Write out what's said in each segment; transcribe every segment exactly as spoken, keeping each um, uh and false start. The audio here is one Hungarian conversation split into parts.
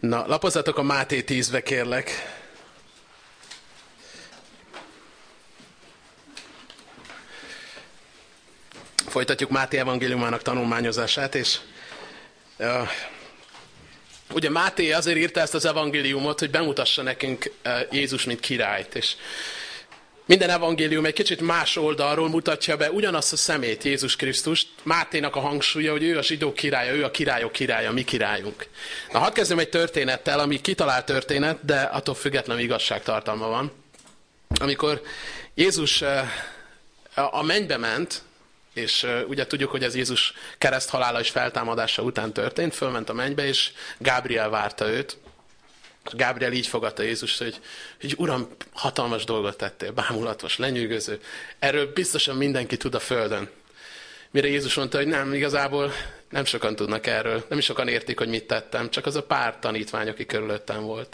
Na, lapozzatok a Máté tízbe, kérlek. Folytatjuk Máté evangéliumának tanulmányozását, és uh, ugye Máté azért írta ezt az evangéliumot, hogy bemutassa nekünk uh, Jézus, mint királyt, és minden evangélium egy kicsit más oldalról mutatja be ugyanazt a szemét, Jézus Krisztust. Máténak a hangsúlya, hogy ő a zsidók királya, ő a királyok királya, mi királyunk. Na, hadd kezdjem egy történettel, ami kitalált történet, de attól függetlenül igazságtartalma van. Amikor Jézus a mennybe ment, és ugye tudjuk, hogy ez Jézus kereszthalála és feltámadása után történt, fölment a mennybe, és Gábriel várta őt. Gábriel így fogadta Jézust, hogy, hogy Uram, hatalmas dolgot tettél, bámulatos, lenyűgöző. Erről biztosan mindenki tud a földön. Mire Jézus mondta, hogy nem, igazából nem sokan tudnak erről, nem is sokan értik, hogy mit tettem, csak az a pár tanítvány, aki körülöttem volt.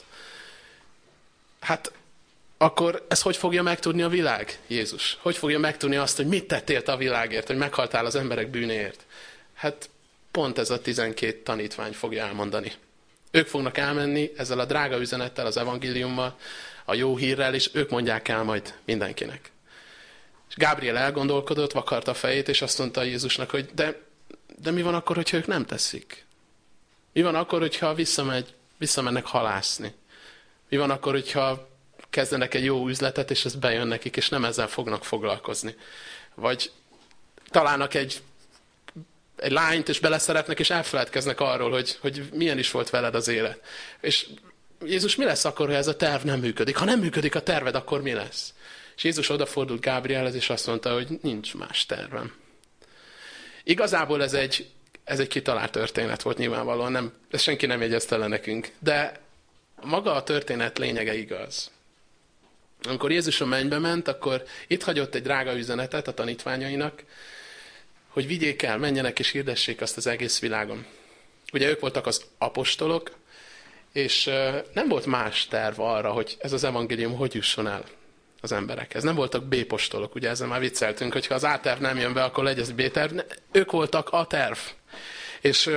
Hát akkor ezt hogy fogja megtudni a világ, Jézus? Hogy fogja megtudni azt, hogy mit tettél te a világért, hogy meghaltál az emberek bűnéért? Hát pont ez a tizenkét tanítvány fogja elmondani. Ők fognak elmenni ezzel a drága üzenettel, az evangéliummal, a jó hírrel, és ők mondják el majd mindenkinek. És Gábriel elgondolkodott, vakarta a fejét, és azt mondta Jézusnak, hogy de, de mi van akkor, hogyha ők nem teszik? Mi van akkor, hogyha visszamegy, visszamennek halászni? Mi van akkor, hogyha kezdenek egy jó üzletet, és ez bejön nekik, és nem ezzel fognak foglalkozni? Vagy találnak egy egy lányt, és beleszeretnek, és elfeledkeznek arról, hogy, hogy milyen is volt veled az élet. És Jézus, mi lesz akkor, ha ez a terv nem működik? Ha nem működik a terved, akkor mi lesz? És Jézus odafordult Gábrielhez, és azt mondta, hogy nincs más tervem. Igazából ez egy, ez egy kitalált történet volt nyilvánvalóan, nem, ezt senki nem jegyezte le nekünk. De maga a történet lényege igaz. Amikor Jézus a mennybe ment, akkor itt hagyott egy drága üzenetet a tanítványainak, hogy vigyék el, menjenek és hirdessék azt az egész világon. Ugye ők voltak az apostolok, és nem volt más terv arra, hogy ez az evangélium hogy jusson el az emberekhez. Nem voltak B-postolok, ugye ezzel már vicceltünk, hogy ha az A-terv nem jön be, akkor legyen B-terv. Ők voltak a terv. És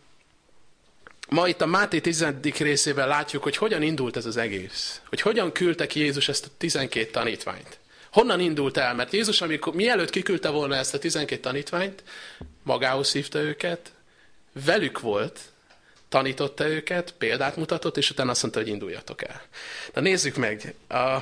ma itt a Máté tizedik részében látjuk, hogy hogyan indult ez az egész. Hogy hogyan küldte ki Jézus ezt a tizenkét tanítványt. Honnan indult el? Mert Jézus, amikor, mielőtt kiküldte volna ezt a tizenkét tanítványt, magához hívta őket, velük volt, tanította őket, példát mutatott, és utána azt mondta, hogy induljatok el. Na nézzük meg a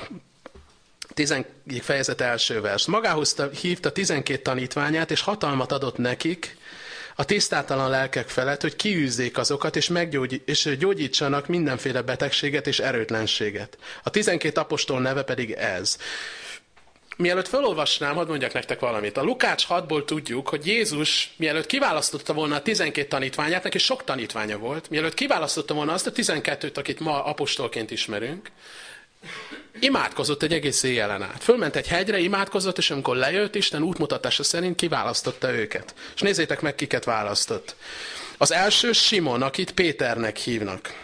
tizedik fejezet első vers. Magához hívta tizenkét tanítványát, és hatalmat adott nekik a tisztátalan lelkek felett, hogy kiűzzék azokat, és, meggyógy, és gyógyítsanak mindenféle betegséget és erőtlenséget. A tizenkét apostol neve pedig ez. Mielőtt felolvasnám, hadd mondjak nektek valamit. A Lukács hatból tudjuk, hogy Jézus, mielőtt kiválasztotta volna a tizenkét tanítványát, neki sok tanítványa volt, mielőtt kiválasztotta volna azt a tizenkettőt, akit ma apostolként ismerünk, imádkozott egy egész éjjelen át. Fölment egy hegyre, imádkozott, és amikor lejött, Isten útmutatása szerint kiválasztotta őket. És nézzétek meg, kiket választott. Az első Simon, akit Péternek hívnak.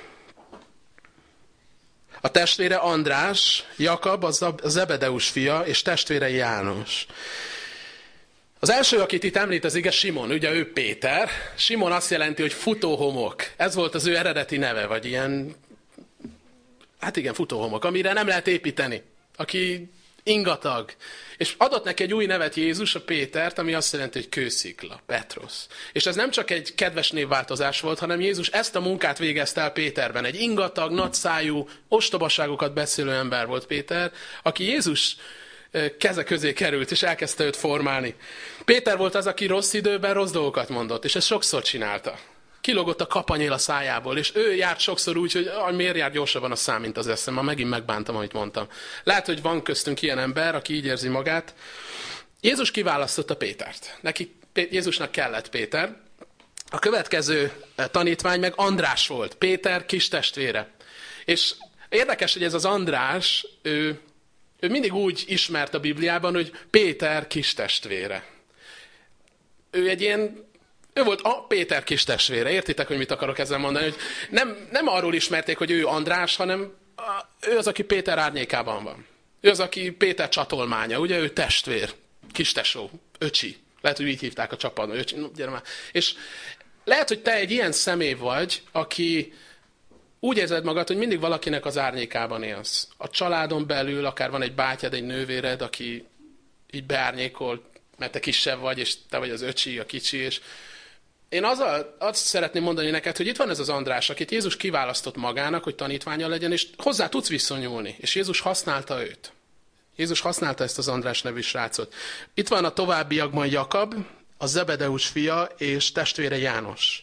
A testvére András, Jakab, a Zebedeus fia, és testvére János. Az első, akit itt említ az ige, Simon, ugye ő Péter. Simon azt jelenti, hogy futóhomok. Ez volt az ő eredeti neve, vagy ilyen, hát igen, futóhomok, amire nem lehet építeni. Aki ingatag. És adott neki egy új nevet Jézus, a Pétert, ami azt jelenti, hogy kőszikla, Petros. És ez nem csak egy kedves névváltozás volt, hanem Jézus ezt a munkát végezte el Péterben. Egy ingatag, nagyszájú, ostobaságokat beszélő ember volt Péter, aki Jézus keze közé került, és elkezdte őt formálni. Péter volt az, aki rossz időben rossz dolgokat mondott, és ezt sokszor csinálta. Kilógott a kapanyél a szájából, és ő járt sokszor úgy, hogy ah, miért jár gyorsabban a szám, mint az eszem. Ma megint megbántam, amit mondtam. Lehet, hogy van köztünk ilyen ember, aki így érzi magát. Jézus kiválasztotta Pétert. Neki, Jézusnak kellett Péter. A következő tanítvány meg András volt, Péter kis testvére. És érdekes, hogy ez az András, ő, ő mindig úgy ismert a Bibliában, hogy Péter kis testvére. Ő egy ilyen Ő volt a Péter kis testvére. Értitek, hogy mit akarok ezzel mondani? Hogy nem, nem arról ismerték, hogy ő András, hanem a, ő az, aki Péter árnyékában van. Ő az, aki Péter csatolmánya. Ugye ő testvér, kistesó, öcsi. Lehet, hogy így hívták a csapatban. Öcsi, no, gyere már. És lehet, hogy te egy ilyen személy vagy, aki úgy érzed magad, hogy mindig valakinek az árnyékában élsz. A családon belül akár van egy bátyád, egy nővéred, aki így beárnyékol, mert te kisebb vagy, és te vagy az öcsi, a kicsi, és én azzal, azt szeretném mondani neked, hogy itt van ez az András, akit Jézus kiválasztott magának, hogy tanítványa legyen, és hozzá tudsz viszonyulni. És Jézus használta őt. Jézus használta ezt az András nevű srácot. Itt van a továbbiakban Jakab, a Zebedeus fia, és testvére János.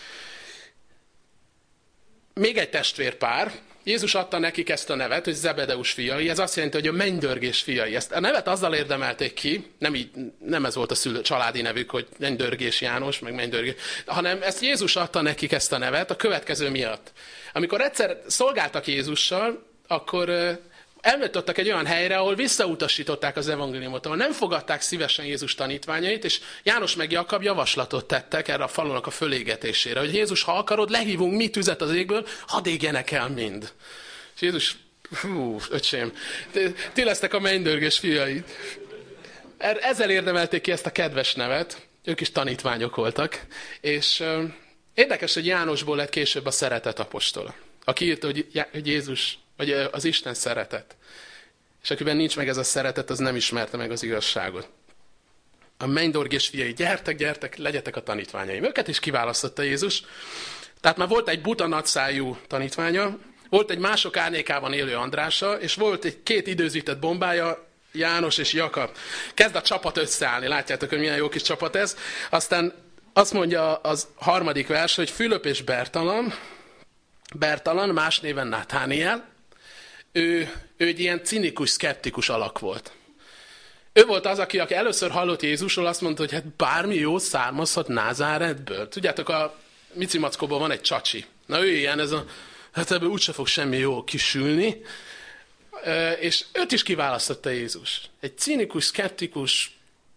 Még egy testvérpár. Jézus adta nekik ezt a nevet, hogy Zebedeus fiai. Ez azt jelenti, hogy a mennydörgés fiai. Ezt a nevet azzal érdemelték ki, nem, így, nem ez volt a szülő, családi nevük, hogy mennydörgés János, meg mennydörgés, hanem ezt Jézus adta nekik ezt a nevet a következő miatt. Amikor egyszer szolgáltak Jézussal, akkor elmentottak egy olyan helyre, ahol visszautasították az evangéliumot, ahol nem fogadták szívesen Jézus tanítványait, és János meg Jakab javaslatot tettek erre a falunak a fölégetésére, hogy Jézus, ha akarod, lehívunk mi tüzet az égből, hadd égjenek el mind. És Jézus, hú, öcsém, ti lesztek a mennydörgés fiai. Ezzel érdemelték ki ezt a kedves nevet, ők is tanítványok voltak, és euh, érdekes, hogy Jánosból lett később a szeretet apostola, aki írta, hogy, hogy Jézus, vagy az Isten szeretet. És akiben nincs meg ez a szeretet, az nem ismerte meg az igazságot. A mennydörgés fiai, gyertek, gyertek, legyetek a tanítványaim. Őket is kiválasztotta Jézus. Tehát már volt egy buta nagyszájú tanítványa, volt egy mások árnyékában élő Andrása, és volt egy két időzített bombája, János és Jakab. Kezd a csapat összeállni, látjátok, hogy milyen jó kis csapat ez. Aztán azt mondja az harmadik vers, hogy Fülöp és Bertalan, Bertalan, más néven Nathaniel, ő, ő egy ilyen cinikus, szkeptikus alak volt. Ő volt az, aki, aki először hallott Jézusról, azt mondta, hogy hát bármi jó származhat Názáretből. Tudjátok, a Micimackóban van egy csacsi. Na ő ilyen, ez a, hát ebből úgyse fog semmi jó kisülni. És őt is kiválasztotta Jézus. Egy cinikus, szkeptikus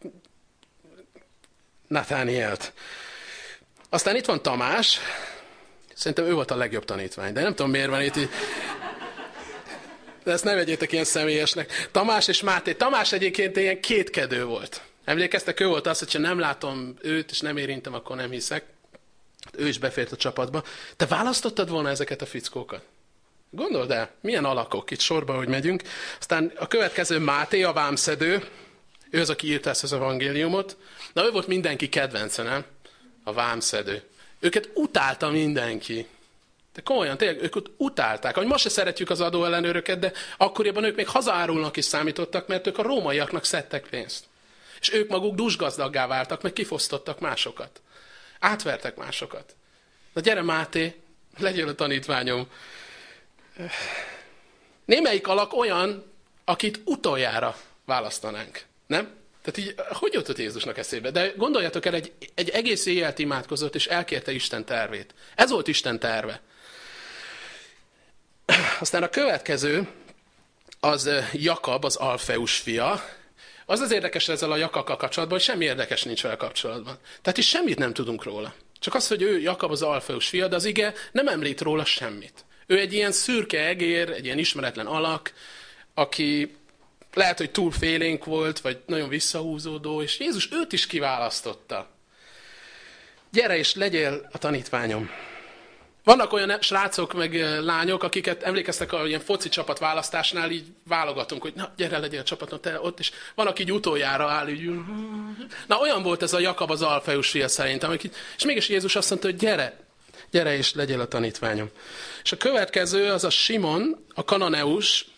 Nathanielt. Aztán itt van Tamás. Szerintem ő volt a legjobb tanítvány, de nem tudom, miért van itt. De ezt ne vegyétek ilyen személyesnek. Tamás és Máté. Tamás egyébként ilyen kétkedő volt. Emlékeztek, ő volt az, hogyha nem látom őt, és nem érintem, akkor nem hiszek. Ő is befért a csapatba. Te választottad volna ezeket a fickókat? Gondold el, milyen alakok itt sorba, hogy megyünk. Aztán a következő Máté, a vámszedő. Ő az, aki írta ezt az evangéliumot. Na, ő volt mindenki kedvence, nem? A vámszedő. Őket utálta mindenki. De komolyan, tényleg, ők utálták. Ahogy most se szeretjük az adóellenőröket, de akkoriban ők még hazaárulnak is számítottak, mert ők a rómaiaknak szedtek pénzt. És ők maguk dúsgazdaggá váltak, meg kifosztottak másokat. Átvertek másokat. Na gyere Máté, legyél a tanítványom. Némelyik alak olyan, akit utoljára választanánk. Nem? Tehát így, hogy jutott Jézusnak eszébe? De gondoljatok el, egy, egy egész éjjelt imádkozott, és elkérte Isten tervét. Ez volt Isten terve. Aztán a következő, az Jakab, az Alfeus fia. Az az érdekes ezzel a Jakabbal kapcsolatban, hogy semmi érdekes nincs vele kapcsolatban. Tehát is semmit nem tudunk róla. Csak az, hogy ő Jakab az Alfeus fia, de az ige nem említ róla semmit. Ő egy ilyen szürke egér, egy ilyen ismeretlen alak, aki lehet, hogy túl félénk volt, vagy nagyon visszahúzódó, és Jézus őt is kiválasztotta. Gyere és legyél a tanítványom. Vannak olyan srácok meg lányok, akiket emlékeztek a ilyen foci csapat választásnál, így válogatunk, hogy na, gyere, legyél a csapaton, te ott is. Van, aki így utoljára áll, így. Na, olyan volt ez a Jakab az Alfeus fia szerintem, így, és mégis Jézus azt mondta, hogy gyere, gyere és legyél a tanítványom. És a következő az a Simon, a kananeus.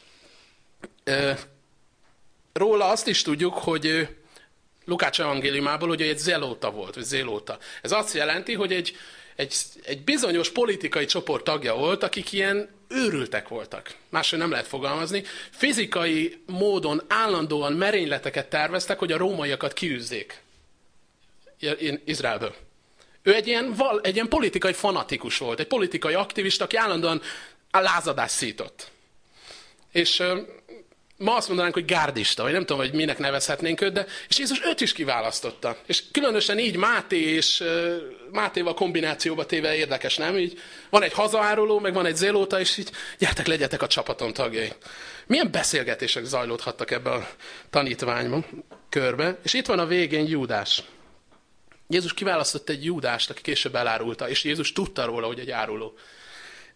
Róla azt is tudjuk, hogy Lukács evangéliumából, hogy egy zelóta volt, vagy zélóta. Ez azt jelenti, hogy egy, egy, egy bizonyos politikai csoport tagja volt, akik ilyen őrültek voltak. Máshogy nem lehet fogalmazni. Fizikai módon állandóan merényleteket terveztek, hogy a rómaiakat kiűzzék Izraelből. Ő egy ilyen, egy ilyen politikai fanatikus volt, egy politikai aktivista, aki állandóan a lázadást szított. És ma azt mondanánk, hogy gárdista, vagy nem tudom, hogy minek nevezhetnénk őt, de és Jézus őt is kiválasztotta. És különösen így Máté és uh, Mátéval kombinációba téve érdekes, nem? Így van egy hazaáruló, meg van egy zélóta, és így gyertek, legyetek a csapaton tagjai. Milyen beszélgetések zajlódhattak ebbe a tanítványban, körbe. És itt van a végén Júdás. Jézus kiválasztott egy Júdást, aki később elárulta, és Jézus tudta róla, hogy egy áruló.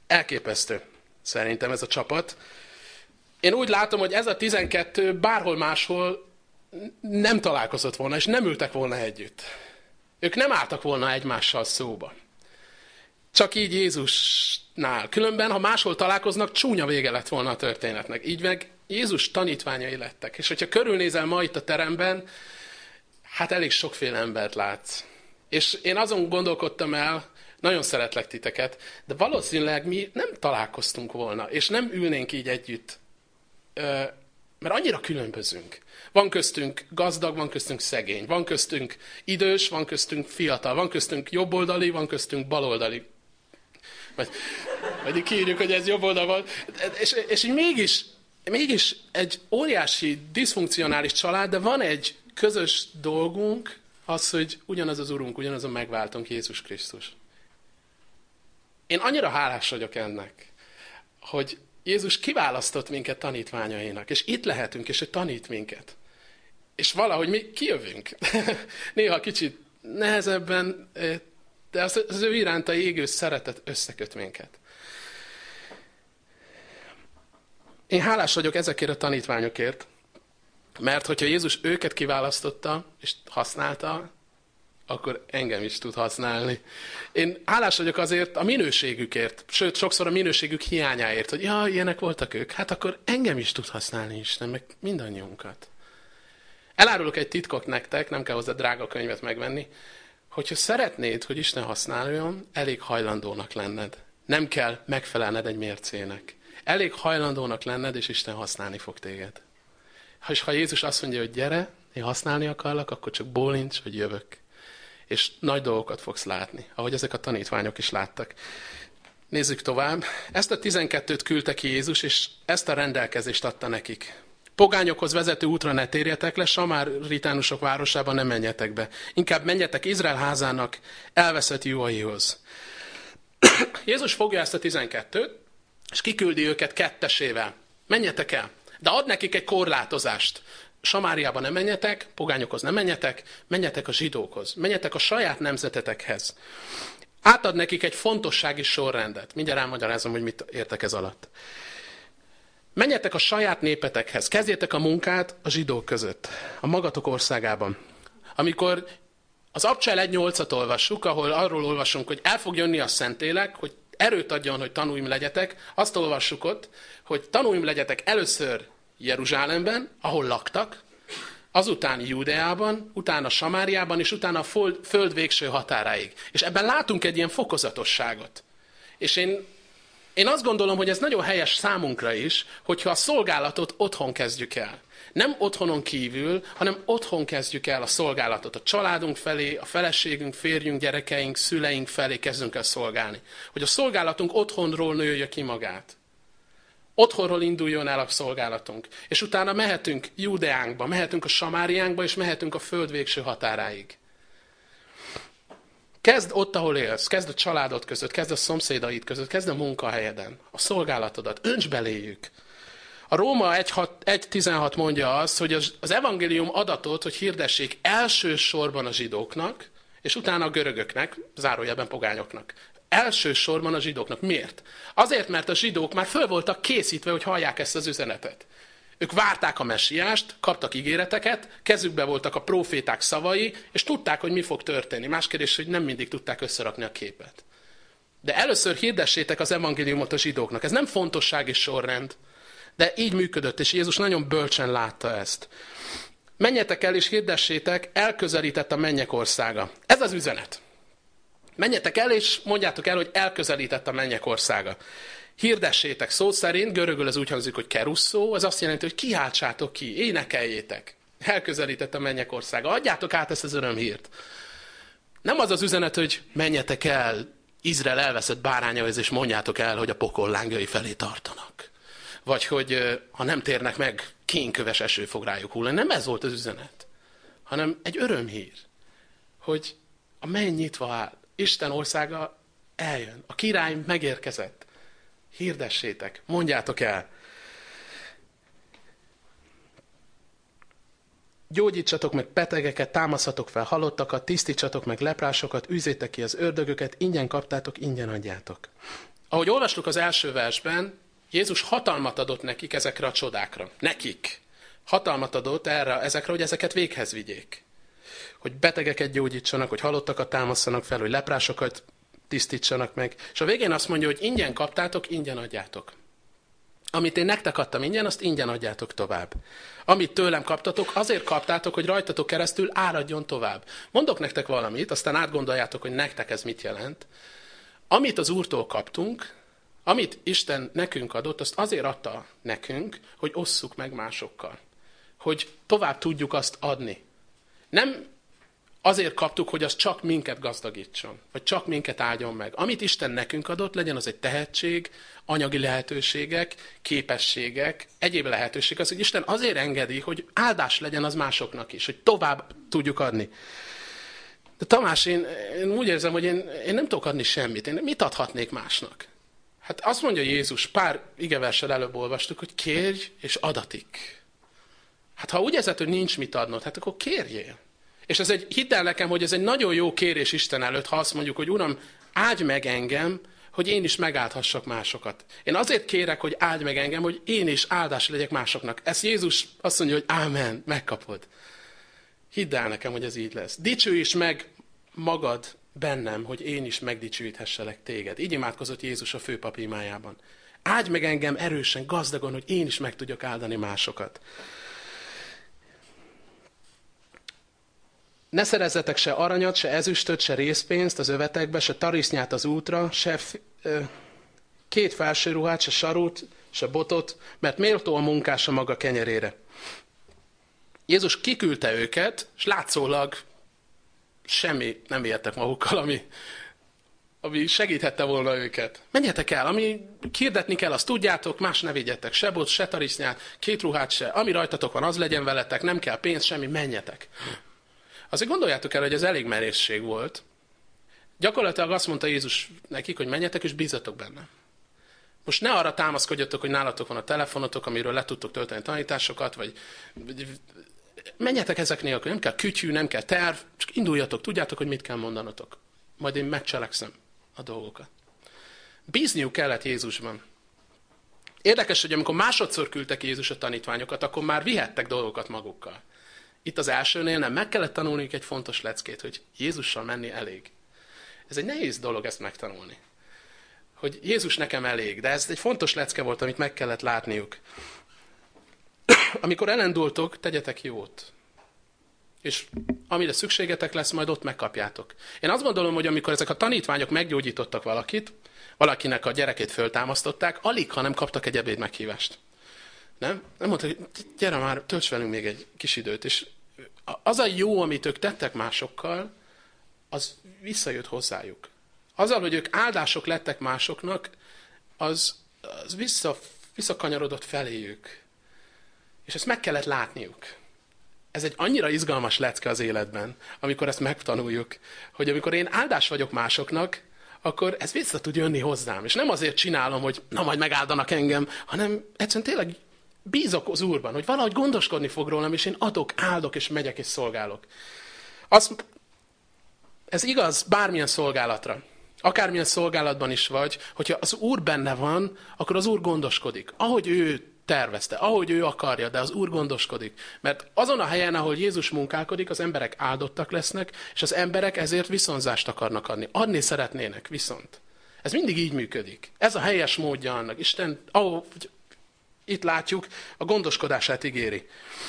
Elképesztő szerintem ez a csapat. Én úgy látom, hogy ez a tizenkettő bárhol máshol nem találkozott volna, és nem ültek volna együtt. Ők nem álltak volna egymással szóba. Csak így Jézusnál. Különben, ha máshol találkoznak, csúnya vége lett volna a történetnek. Így meg Jézus tanítványai lettek. És hogyha körülnézel ma itt a teremben, hát elég sokféle embert látsz. És én azon gondolkodtam el, nagyon szeretlek titeket, de valószínűleg mi nem találkoztunk volna, és nem ülnénk így együtt, mert annyira különbözünk. Van köztünk gazdag, van köztünk szegény, van köztünk idős, van köztünk fiatal, van köztünk jobboldali, van köztünk baloldali. Vagy, vagy így kiírjuk, hogy ez jobb oldal van. És, és így mégis, mégis egy óriási, diszfunkcionális család, de van egy közös dolgunk, az, hogy ugyanaz az Urunk, ugyanaz a megváltónk, Jézus Krisztus. Én annyira hálás vagyok ennek, hogy Jézus kiválasztott minket tanítványainak, és itt lehetünk, és ő tanít minket. És valahogy mi kijövünk. Néha kicsit nehezebben, de az, az ő iránta égő szeretet összeköt minket. Én hálás vagyok ezekért a tanítványokért, mert hogyha Jézus őket kiválasztotta, és használta, akkor engem is tud használni. Én hálás vagyok azért a minőségükért, sőt, sokszor a minőségük hiányáért, hogy ja, ilyenek voltak ők, hát akkor engem is tud használni Isten, meg mindannyiunkat. Elárulok egy titkot nektek, nem kell hozzá drága könyvet megvenni, hogyha szeretnéd, hogy Isten használjon, elég hajlandónak lenned. Nem kell megfelelned egy mércének. Elég hajlandónak lenned, és Isten használni fog téged. És ha Jézus azt mondja, hogy gyere, én használni akarlak, akkor csak bólincs, hogy jövök. És nagy dolgokat fogsz látni, ahogy ezek a tanítványok is láttak. Nézzük tovább. Ezt a tizenkettőt küldte ki Jézus, és ezt a rendelkezést adta nekik. Pogányokhoz vezető útra ne térjetek le, samaritánusok városába ne menjetek be. Inkább menjetek Izrael házának elveszett juhaihoz. Jézus fogja ezt a tizenkettőt, és kiküldi őket kettesével. Menjetek el, de ad nekik egy korlátozást. Samáriába ne menjetek, pogányokhoz ne menjetek, menjetek a zsidókhoz, menjetek a saját nemzetetekhez. Átad nekik egy fontossági sorrendet. Mindjárt elmagyarázom, hogy mit értek ez alatt. Menjetek a saját népetekhez, kezdjétek a munkát a zsidók között, a magatok országában. Amikor az Abcsel egy nyolcat olvassuk, ahol arról olvasunk, hogy el fog jönni a Szentlélek, hogy erőt adjon, hogy tanúim legyetek, azt olvassuk ott, hogy tanúim legyetek először Jeruzsálemben, ahol laktak, azután Júdeában, utána Samáriában, és utána a föld végső határáig. És ebben látunk egy ilyen fokozatosságot. És én, én azt gondolom, hogy ez nagyon helyes számunkra is, hogyha a szolgálatot otthon kezdjük el. Nem otthonon kívül, hanem otthon kezdjük el a szolgálatot. A családunk felé, a feleségünk, férjünk, gyerekeink, szüleink felé kezdünk el szolgálni. Hogy a szolgálatunk otthonról nője ki magát. Otthonról induljon el a szolgálatunk. És utána mehetünk Júdeánkba, mehetünk a Samáriánkba, és mehetünk a föld végső határáig. Kezd ott, ahol élsz, kezd a családod között, kezd a szomszédaid között, kezd a munkahelyeden, a szolgálatodat, önts beléjük. A Róma egy tizenhat mondja azt, hogy az evangélium adatot, hogy hirdessék elsősorban a zsidóknak, és utána a görögöknek, zárójelben pogányoknak. Elsősorban a zsidóknak. Miért? Azért, mert a zsidók már föl voltak készítve, hogy hallják ezt az üzenetet. Ők várták a messiást, kaptak ígéreteket, kezükbe voltak a próféták szavai, és tudták, hogy mi fog történni. Más kérdés, hogy nem mindig tudták összerakni a képet. De először hirdessétek az evangéliumot a zsidóknak. Ez nem fontossági sorrend, de így működött, és Jézus nagyon bölcsen látta ezt. Menjetek el és hirdessétek, elközelített a mennyek országa. Ez az üzenet. Menjetek el, és mondjátok el, hogy elközelített a mennyek országa. Hirdessétek szó szerint, görögül ez úgy hangzik, hogy kerusszó, az azt jelenti, hogy kiáltsátok ki, énekeljétek. Elközelített a mennyek országa. Adjátok át ezt az örömhírt. Nem az az üzenet, hogy menjetek el Izrael elveszett bárányaihoz, és mondjátok el, hogy a pokol lángjai felé tartanak. Vagy hogy ha nem térnek meg, kénköves eső fog rájuk hullani. Nem ez volt az üzenet, hanem egy örömhír, hogy a menny nyitva áll. Isten országa eljön. A király megérkezett. Hirdessétek, mondjátok el. Gyógyítsatok meg betegeket, támaszhatok fel halottakat, tisztítsatok meg leprásokat, űzzétek ki az ördögöket, ingyen kaptátok, ingyen adjátok. Ahogy olvastuk az első versben, Jézus hatalmat adott nekik ezekre a csodákra. Nekik. Hatalmat adott erre, ezekre, hogy ezeket véghez vigyék. Hogy betegeket gyógyítsanak, hogy halottakat támasszanak fel, hogy leprásokat tisztítsanak meg. És a végén azt mondja, hogy ingyen kaptátok, ingyen adjátok. Amit én nektek adtam ingyen, azt ingyen adjátok tovább. Amit tőlem kaptatok, azért kaptátok, hogy rajtatok keresztül áradjon tovább. Mondok nektek valamit, aztán átgondoljátok, hogy nektek ez mit jelent. Amit az Úrtól kaptunk, amit Isten nekünk adott, azt azért adta nekünk, hogy osszuk meg másokkal. Hogy tovább tudjuk azt adni. Nem azért kaptuk, hogy az csak minket gazdagítson, vagy csak minket áldjon meg. Amit Isten nekünk adott, legyen az egy tehetség, anyagi lehetőségek, képességek, egyéb lehetőség. Az, hogy Isten azért engedi, hogy áldás legyen az másoknak is, hogy tovább tudjuk adni. De Tamás, én, én úgy érzem, hogy én, én nem tudok adni semmit. Én mit adhatnék másnak? Hát azt mondja Jézus, pár igeverssel előbb olvastuk, hogy kérj és adatik. Hát ha úgy érzed, hogy nincs mit adnod, hát akkor kérjél. És ez egy, hidd el nekem, hogy ez egy nagyon jó kérés Isten előtt, ha azt mondjuk, hogy Uram, áldj meg engem, hogy én is megáldhassak másokat. Én azért kérek, hogy áldj meg engem, hogy én is áldás legyek másoknak. Ezt Jézus azt mondja, hogy ámen, megkapod. Hidd el nekem, hogy ez így lesz. Dicsőíts meg magad bennem, hogy én is megdicsőíthesselek téged. Így imádkozott Jézus a főpap imájában. Áldj meg engem erősen, gazdagon, hogy én is meg tudjak áldani másokat. Ne szerezzetek se aranyat, se ezüstöt, se részpénzt az övetekbe, se tarisznyát az útra, se f- ö, két felső ruhát, se sarút, se botot, mert méltó a munkás a maga kenyerére. Jézus kiküldte őket, és látszólag semmi nem értek magukkal, ami, ami segíthette volna őket. Menjetek el, ami hirdetni kell, azt tudjátok, más ne vigyetek, se bot, se tarisznyát, két ruhát se, ami rajtatok van, az legyen veletek, nem kell pénz, semmi, menjetek. Azért gondoljátok el, hogy ez elég merészség volt. Gyakorlatilag azt mondta Jézus nekik, hogy menjetek és bízzatok benne. Most ne arra támaszkodjatok, hogy nálatok van a telefonotok, amiről le tudtok tölteni tanításokat, vagy menjetek ezek nélkül, nem kell kütyű, nem kell terv, csak induljatok, tudjátok, hogy mit kell mondanotok. Majd én megcselekszem a dolgokat. Bízniuk kellett Jézusban. Érdekes, hogy amikor másodszor küldtek Jézus a tanítványokat, akkor már vihettek dolgokat magukkal. Itt az elsőnél nem, meg kellett tanulniuk egy fontos leckét, hogy Jézussal menni elég. Ez egy nehéz dolog ezt megtanulni. Hogy Jézus nekem elég, de ez egy fontos lecke volt, amit meg kellett látniuk. Amikor elindultok, tegyetek jót. És amire szükségetek lesz, majd ott megkapjátok. Én azt gondolom, hogy amikor ezek a tanítványok meggyógyítottak valakit, valakinek a gyerekét föltámasztották, alig, ha nem kaptak egy ebéd meghívást. Nem? Nem mondta, hogy gyere már, tölts velünk még egy kis időt. És az a jó, amit ők tettek másokkal, az visszajött hozzájuk. Azzal, hogy ők áldások lettek másoknak, az, az vissza, visszakanyarodott feléjük. És ezt meg kellett látniuk. Ez egy annyira izgalmas lecke az életben, amikor ezt megtanuljuk, hogy amikor én áldás vagyok másoknak, akkor ez vissza tud jönni hozzám. És nem azért csinálom, hogy na majd megáldanak engem, hanem egyszerűen tényleg bízok az Úrban, hogy valahogy gondoskodni fog rólam, és én adok, áldok, és megyek, és szolgálok. Az, ez igaz bármilyen szolgálatra. Akármilyen szolgálatban is vagy, hogyha az Úr benne van, akkor az Úr gondoskodik. Ahogy ő tervezte, ahogy ő akarja, de az Úr gondoskodik. Mert azon a helyen, ahol Jézus munkálkodik, az emberek áldottak lesznek, és az emberek ezért viszonzást akarnak adni. Adni szeretnének viszont. Ez mindig így működik. Ez a helyes módja annak. Isten, ahogy itt látjuk, a gondoskodását ígéri.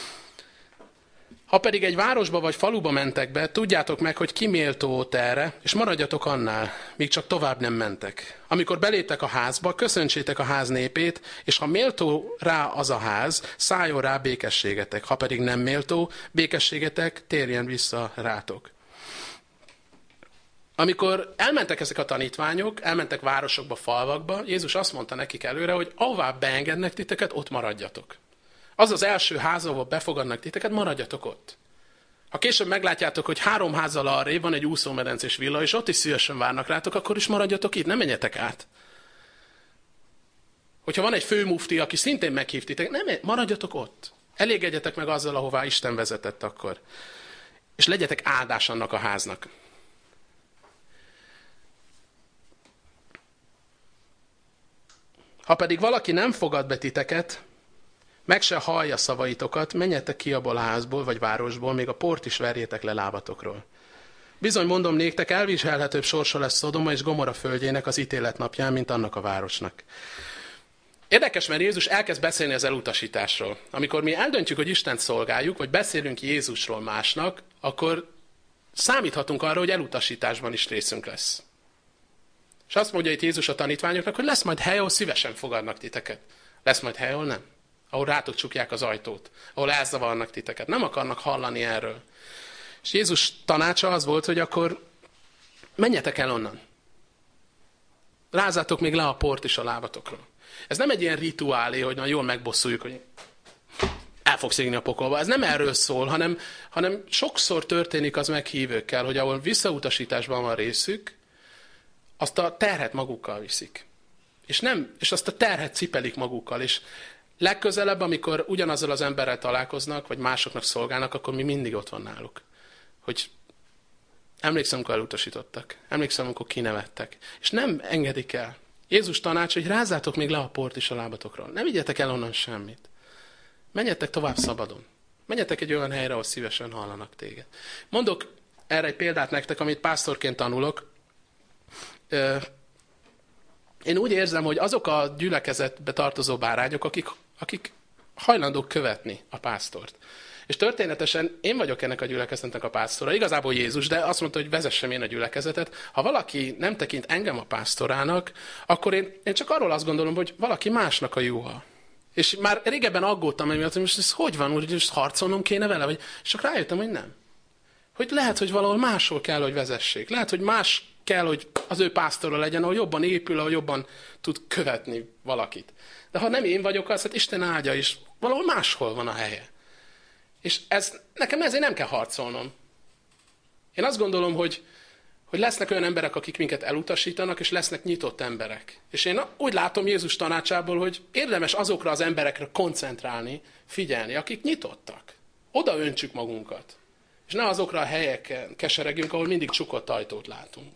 Ha pedig egy városba vagy faluba mentek be, tudjátok meg, hogy ki méltó ott erre, és maradjatok annál, míg csak tovább nem mentek. Amikor beléptek a házba, köszöntsétek a ház népét, és ha méltó rá az a ház, szálljon rá békességetek. Ha pedig nem méltó, békességetek térjen vissza rátok. Amikor elmentek ezek a tanítványok, elmentek városokba, falvakba, Jézus azt mondta nekik előre, hogy ahová beengednek titeket, ott maradjatok. Az az első ház, ahol befogadnak titeket, maradjatok ott. Ha később meglátjátok, hogy három házzal arrébb van egy úszómedencés villa, és ott is szívesen várnak rátok, akkor is maradjatok itt, ne menjetek át. Hogyha van egy főmufti, aki szintén meghív titeket, nem, maradjatok ott. Elégedjetek meg azzal, ahová Isten vezetett akkor. És legyetek áldás annak a háznak. Ha pedig valaki nem fogad be titeket, meg se hallja szavaitokat, menjetek ki abból a házból vagy városból, még a port is verjétek le lábatokról. Bizony mondom néktek, elviselhetőbb sorsa lesz Szodoma és Gomorra földjének az ítélet napján, mint annak a városnak. Érdekes, mert Jézus elkezd beszélni az elutasításról. Amikor mi eldöntjük, hogy Istent szolgáljuk, vagy beszélünk Jézusról másnak, akkor számíthatunk arra, hogy elutasításban is részünk lesz. És azt mondja itt Jézus a tanítványoknak, hogy lesz majd hely, ahol szívesen fogadnak titeket. Lesz majd hely, ahol nem. Ahol rátok csukják az ajtót. Ahol elzavarnak titeket. Nem akarnak hallani erről. És Jézus tanácsa az volt, hogy akkor menjetek el onnan. Rázzátok még le a port is a lábatokról. Ez nem egy ilyen rituálé, hogy na jól megbosszuljuk, hogy el fogsz égni a pokolba. Ez nem erről szól, hanem, hanem sokszor történik az meghívőkkel, hogy ahol visszautasításban van részük, azt a terhet magukkal viszik. És, nem, és azt a terhet cipelik magukkal. És legközelebb, amikor ugyanazzal az emberrel találkoznak, vagy másoknak szolgálnak, akkor mi mindig ott van náluk. Hogy emlékszem, amikor elutasítottak. Emlékszem, amikor kinevettek. És nem engedik el. Jézus tanács, hogy rázzátok még le a port is a lábatokról. Ne vigyetek el onnan semmit. Menjetek tovább szabadon. Menjetek egy olyan helyre, ahol szívesen hallanak téged. Mondok erre egy példát nektek, amit pásztorként tanulok. Én úgy érzem, hogy azok a gyülekezetbe tartozó bárányok, akik, akik hajlandók követni a pásztort. És történetesen én vagyok ennek a gyülekezetnek a pásztora. Igazából Jézus, de azt mondta, hogy vezessem én a gyülekezetet. Ha valaki nem tekint engem a pásztorának, akkor én, én csak arról azt gondolom, hogy valaki másnak a juha. És már régebben aggódtam emiatt, hogy most ez hogy van, úgy, hogy most harcolnom kéne vele, vagy és csak rájöttem, hogy nem. Hogy lehet, hogy valahol máshol kell, hogy vezessék. Lehet, hogy más kell, hogy az ő pásztora legyen, ahol jobban épül, ahol jobban tud követni valakit. De ha nem én vagyok az, hát Isten áldja is, valahol máshol van a helye. És ez, nekem ezért nem kell harcolnom. Én azt gondolom, hogy, hogy lesznek olyan emberek, akik minket elutasítanak, és lesznek nyitott emberek. És én úgy látom Jézus tanácsából, hogy érdemes azokra az emberekre koncentrálni, figyelni, akik nyitottak. Oda öntsük magunkat. És ne azokra a helyeken keseregünk, ahol mindig csukott ajtót látunk.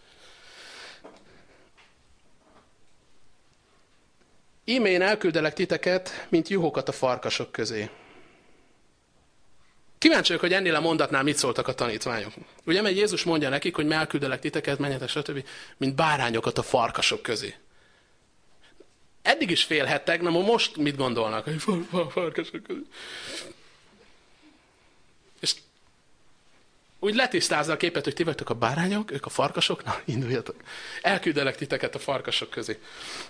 Íme én elküldelek titeket, mint juhokat a farkasok közé. Kíváncsi vagyok, hogy ennél a mondatnál mit szóltak a tanítványok. Ugye, mert Jézus mondja nekik, hogy elküldelek titeket, menjetek, stb., mint bárányokat a farkasok közé. Eddig is félhettek, na most mit gondolnak? Hogy farkasok közé. És úgy letisztázza a képet, hogy ti vagytok a bárányok, ők a farkasok, na induljatok. Elküldelek titeket a farkasok közé.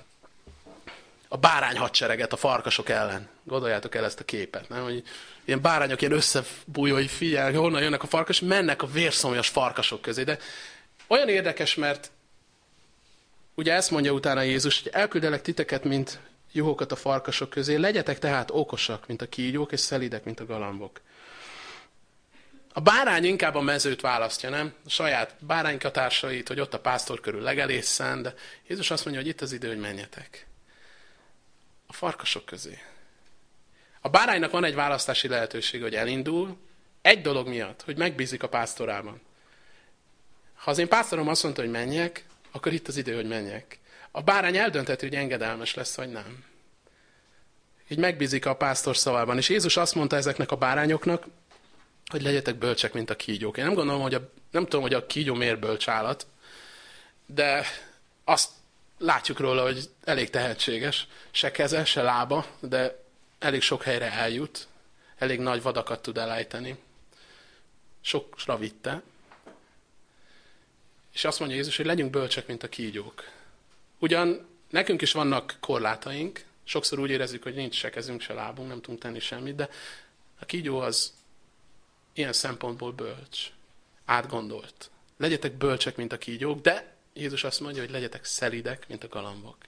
A bárány hadsereget a farkasok ellen. Gondoljátok el ezt a képet, nem? Hogy ilyen bárányok, ilyen összebújó, hogy figyelj, honnan jönnek a farkas, mennek a vérszomjas farkasok közé. De olyan érdekes, mert ugye ezt mondja utána Jézus, hogy elküldelek titeket, mint juhokat a farkasok közé, legyetek tehát okosak, mint a kígyók, és szelídek, mint a galambok. A bárány inkább a mezőt választja, nem? A saját báránykatársait, hogy ott a pásztor körül legelészen, de Jézus azt mondja, hogy itt az idő, hogy menjetek. A farkasok közé. A báránynak van egy választási lehetőség, hogy elindul, egy dolog miatt, hogy megbízik a pásztorában. Ha az én pásztorom azt mondta, hogy menjek, akkor itt az idő, hogy menjek. A bárány eldöntheti, hogy engedelmes lesz, vagy nem. Így megbízik a pásztor szavában. És Jézus azt mondta ezeknek a bárányoknak, hogy legyetek bölcsek, mint a kígyók. Én nem gondolom, hogy a, nem tudom, hogy a kígyó miért bölcs állat, de azt látjuk róla, hogy elég tehetséges. Se keze, se lába, de elég sok helyre eljut. Elég nagy vadakat tud elejteni. Sokra vitte. És azt mondja Jézus, hogy legyünk bölcsek, mint a kígyók. Ugyan nekünk is vannak korlátaink. Sokszor úgy érezzük, hogy nincs se kezünk, se lábunk, nem tudunk tenni semmit, de a kígyó az ilyen szempontból bölcs. Átgondolt. Legyetek bölcsek, mint a kígyók, de Jézus azt mondja, hogy legyetek szelídek, mint a galambok.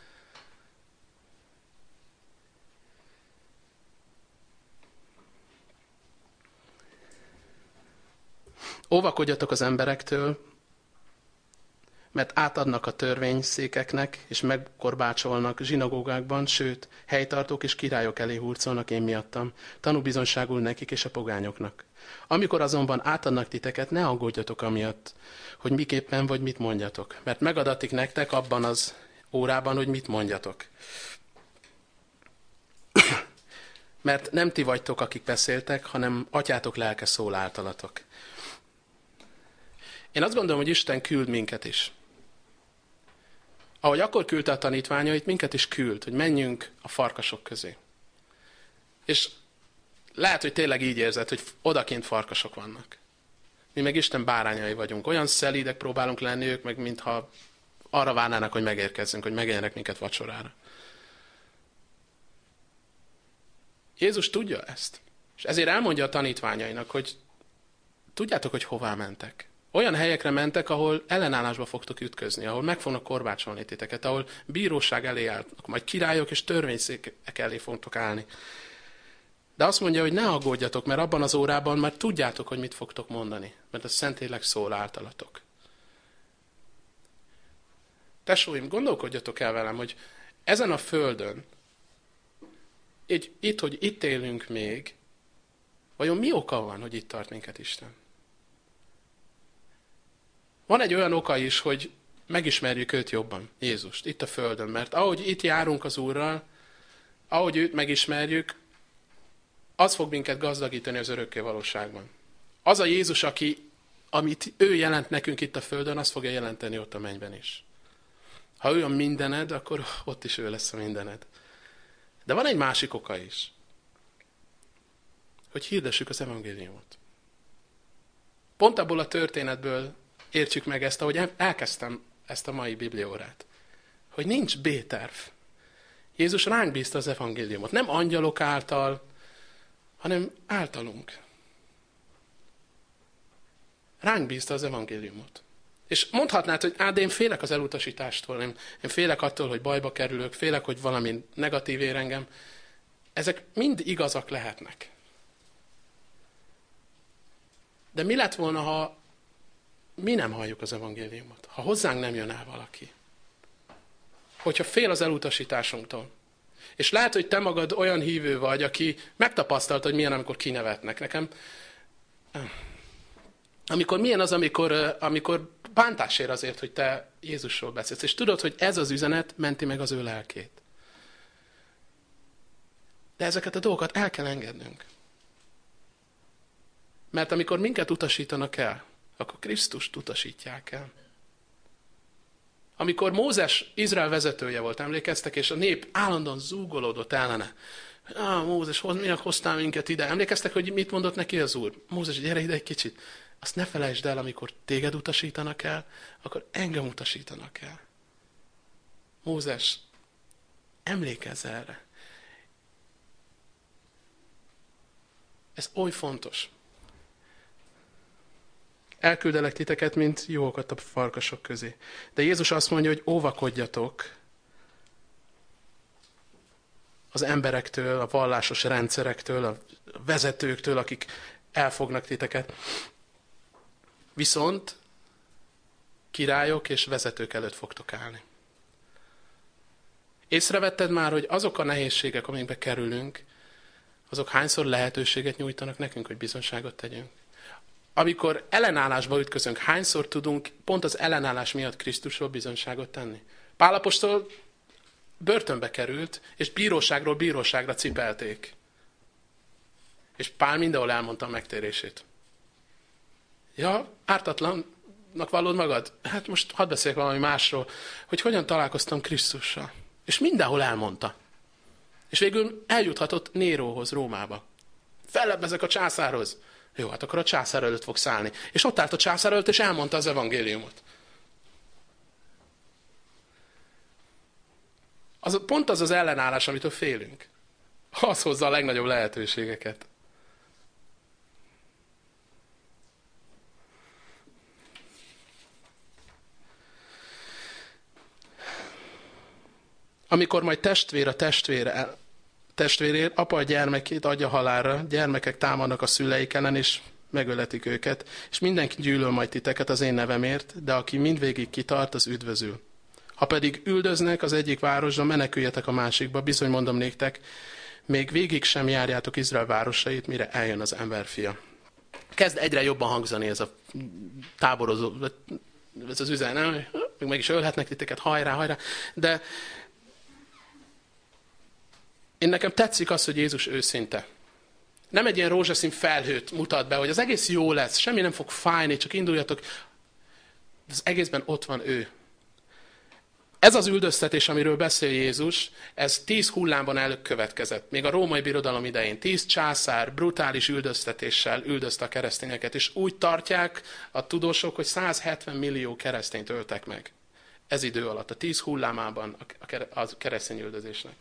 Óvakodjatok az emberektől, mert átadnak a törvényszékeknek, és megkorbácsolnak zsinagógákban, sőt, helytartók és királyok elé hurcolnak én miattam. Tanúbizonyságul nekik és a pogányoknak. Amikor azonban átadnak titeket, ne aggódjatok amiatt, hogy miképpen vagy mit mondjatok, mert megadatik nektek abban az órában, hogy mit mondjatok. Mert nem ti vagytok, akik beszéltek, hanem atyátok lelke szól általatok. Én azt gondolom, hogy Isten küld minket is. Ahogy akkor küldte a tanítványait, minket is küld, hogy menjünk a farkasok közé. És lehet, hogy tényleg így érzed, hogy odakint farkasok vannak. Mi meg Isten bárányai vagyunk. Olyan szelídek próbálunk lenni, ők meg mintha arra várnának, hogy megérkezzünk, hogy megjelenjenek minket vacsorára. Jézus tudja ezt. És ezért elmondja a tanítványainak, hogy tudjátok, hogy hová mentek. Olyan helyekre mentek, ahol ellenállásba fogtok ütközni, ahol meg fognak korbácsolni titeket, ahol bíróság elé állnak, majd királyok és törvényszékek elé fogtok állni. De azt mondja, hogy ne aggódjatok, mert abban az órában már tudjátok, hogy mit fogtok mondani, mert a Szentlélek szól általatok. Tesóim, gondolkodjatok el velem, hogy ezen a földön, így, itt, hogy itt élünk még, vajon mi oka van, hogy itt tart minket Isten? Van egy olyan oka is, hogy megismerjük őt jobban, Jézust, itt a földön, mert ahogy itt járunk az Úrral, ahogy őt megismerjük, az fog minket gazdagítani az örökké valóságban. Az a Jézus, aki, amit ő jelent nekünk itt a földön, azt fogja jelenteni ott a mennyben is. Ha ő a mindened, akkor ott is ő lesz a mindened. De van egy másik oka is, hogy hirdessük az evangéliumot. Pont abból a történetből értsük meg ezt, ahogy elkezdtem ezt a mai bibliórát, hogy nincs B-terv. Jézus ránk bízta az evangéliumot. Nem angyalok által, hanem általunk. Ránk bízta az evangéliumot. És mondhatnád, hogy á, de én félek az elutasítástól, én, én félek attól, hogy bajba kerülök, félek, hogy valami negatív ér engem. Ezek mind igazak lehetnek. De mi lett volna, ha mi nem halljuk az evangéliumot? Ha hozzánk nem jön el valaki? Hogyha fél az elutasításunktól? És lehet, hogy te magad olyan hívő vagy, aki megtapasztalta, hogy milyen, amikor kinevetnek. Nekem, amikor milyen az, amikor, amikor bántás ér azért, hogy te Jézusról beszélsz. És tudod, hogy ez az üzenet menti meg az ő lelkét. De ezeket a dolgokat el kell engednünk. Mert amikor minket utasítanak el, akkor Krisztust utasítják el. Amikor Mózes Izrael vezetője volt, emlékeztek, és a nép állandóan zúgolódott ellene. Ah, Mózes, miért hoztál minket ide? Emlékeztek, hogy mit mondott neki az Úr? Mózes, gyere ide egy kicsit. Azt ne felejtsd el, amikor téged utasítanak el, akkor engem utasítanak el. Mózes, emlékezz erre. Ez oly fontos. Elküldelek titeket, mint jókat a farkasok közé. De Jézus azt mondja, hogy óvakodjatok az emberektől, a vallásos rendszerektől, a vezetőktől, akik elfognak titeket. Viszont királyok és vezetők előtt fogtok állni. Észrevetted már, hogy azok a nehézségek, amikbe kerülünk, azok hányszor lehetőséget nyújtanak nekünk, hogy bizonságot tegyünk? Amikor ellenállásba ütközünk, hányszor tudunk pont az ellenállás miatt Krisztusról bizonságot tenni? Pál apostol börtönbe került, és bíróságról bíróságra cipelték. És Pál mindenhol elmondta a megtérését. Ja, ártatlannak vallod magad? Hát most hadd beszéljek valami másról, hogy hogyan találkoztam Krisztussal. És mindenhol elmondta. És végül eljuthatott Néróhoz, Rómába. Fellebbezek a császárhoz. Jó, hát akkor a császár előtt fogsz állni. És ott állt a császár előtt, és elmondta az evangéliumot. Az, pont az az ellenállás, amitől félünk. Az hozza a legnagyobb lehetőségeket. Amikor majd testvér a testvére, testvérért, apa a gyermekét adja halálra, gyermekek támadnak a szüleik ellen, és megöletik őket, és mindenki gyűlöl majd titeket az én nevemért, de aki mindvégig kitart, az üdvözül. Ha pedig üldöznek az egyik városban, meneküljetek a másikba, bizony mondom néktek, még végig sem járjátok Izrael városait, mire eljön az emberfia. Kezd egyre jobban hangzani ez a táborozó, ez az üzenet, meg, meg is ölhetnek titeket, hajrá, hajrá. De én nekem tetszik az, hogy Jézus őszinte. Nem egy ilyen rózsaszín felhőt mutat be, hogy az egész jó lesz, semmi nem fog fájni, csak induljatok. Az egészben ott van ő. Ez az üldöztetés, amiről beszél Jézus, ez tíz hullámban előkövetkezett. Még a római birodalom idején. Tíz császár brutális üldöztetéssel üldözte a keresztényeket, és úgy tartják a tudósok, hogy száz hetven millió keresztényt öltek meg. Ez idő alatt, a tíz hullámában a keresztény üldözésnek.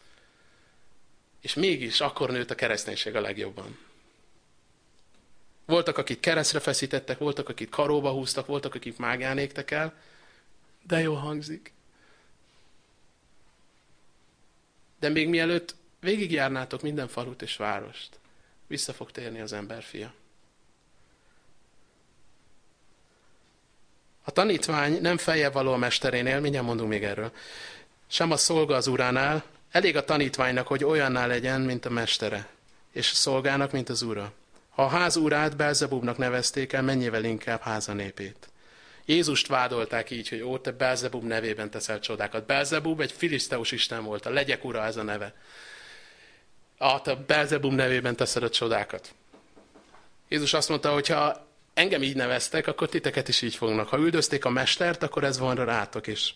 És mégis akkor nőtt a kereszténység a legjobban. Voltak, akik keresztre feszítettek, voltak, akik karóba húztak, voltak, akik mágián égtek el, de jó hangzik. De még mielőtt végigjárnátok minden falut és várost, vissza fog térni az emberfia. A tanítvány nem feljebb való a mesterénél, mindjárt mondunk még erről, sem a szolga az uránál, elég a tanítványnak, hogy olyanná legyen, mint a mestere, és a szolgának, mint az ura. Ha a ház urát Belzebubnak nevezték el, mennyivel inkább háza népét. Jézust vádolták így, hogy ó, te Belzebub nevében teszel csodákat. Belzebub egy filiszteus isten volt, a legyek ura ez a neve. Ah, te Belzebub nevében teszed a csodákat. Jézus azt mondta, hogy ha engem így neveztek, akkor titeket is így fognak. Ha üldözték a mestert, akkor ez van rátok is.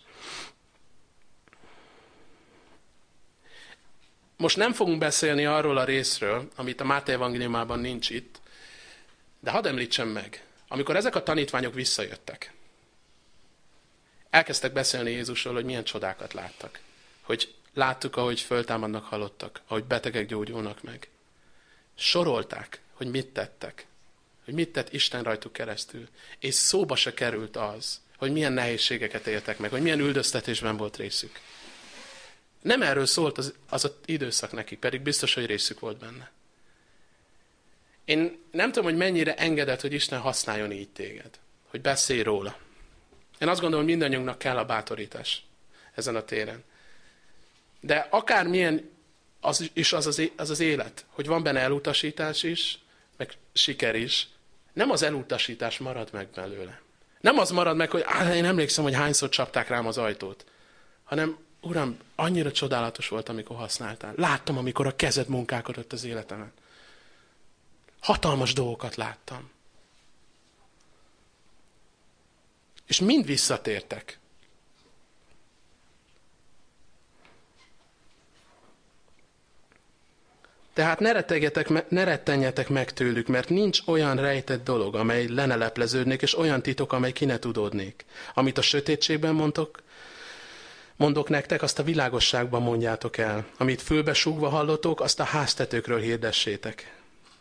Most nem fogunk beszélni arról a részről, amit a Máté evangéliumában nincs itt, de hadd említsem meg, amikor ezek a tanítványok visszajöttek, elkezdtek beszélni Jézusról, hogy milyen csodákat láttak. Hogy láttuk, ahogy föltámadnak halottak, ahogy betegek gyógyulnak meg. Sorolták, hogy mit tettek, hogy mit tett Isten rajtuk keresztül. És szóba se került az, hogy milyen nehézségeket éltek meg, hogy milyen üldöztetésben volt részük. Nem erről szólt az, az az időszak nekik, pedig biztos, hogy részük volt benne. Én nem tudom, hogy mennyire engedett, hogy Isten használjon így téged, hogy beszélj róla. Én azt gondolom, hogy mindannyiunknak kell a bátorítás ezen a téren. De akármilyen az is az az, az az élet, hogy van benne elutasítás is, meg siker is, nem az elutasítás marad meg belőle. Nem az marad meg, hogy áh, én emlékszem, hogy hányszor csapták rám az ajtót, hanem Uram, annyira csodálatos volt, amikor használtál. Láttam, amikor a kezed munkálkodott az életemen. Hatalmas dolgokat láttam. És mind visszatértek. Tehát ne, rettegjetek, ne rettenjetek meg tőlük, mert nincs olyan rejtett dolog, amely le ne lepleződnék, és olyan titok, amely ki ne tudódnék. Amit a sötétségben mondtok, mondok nektek, azt a világosságban mondjátok el. Amit fülbesúgva hallotok, azt a háztetőkről hirdessétek.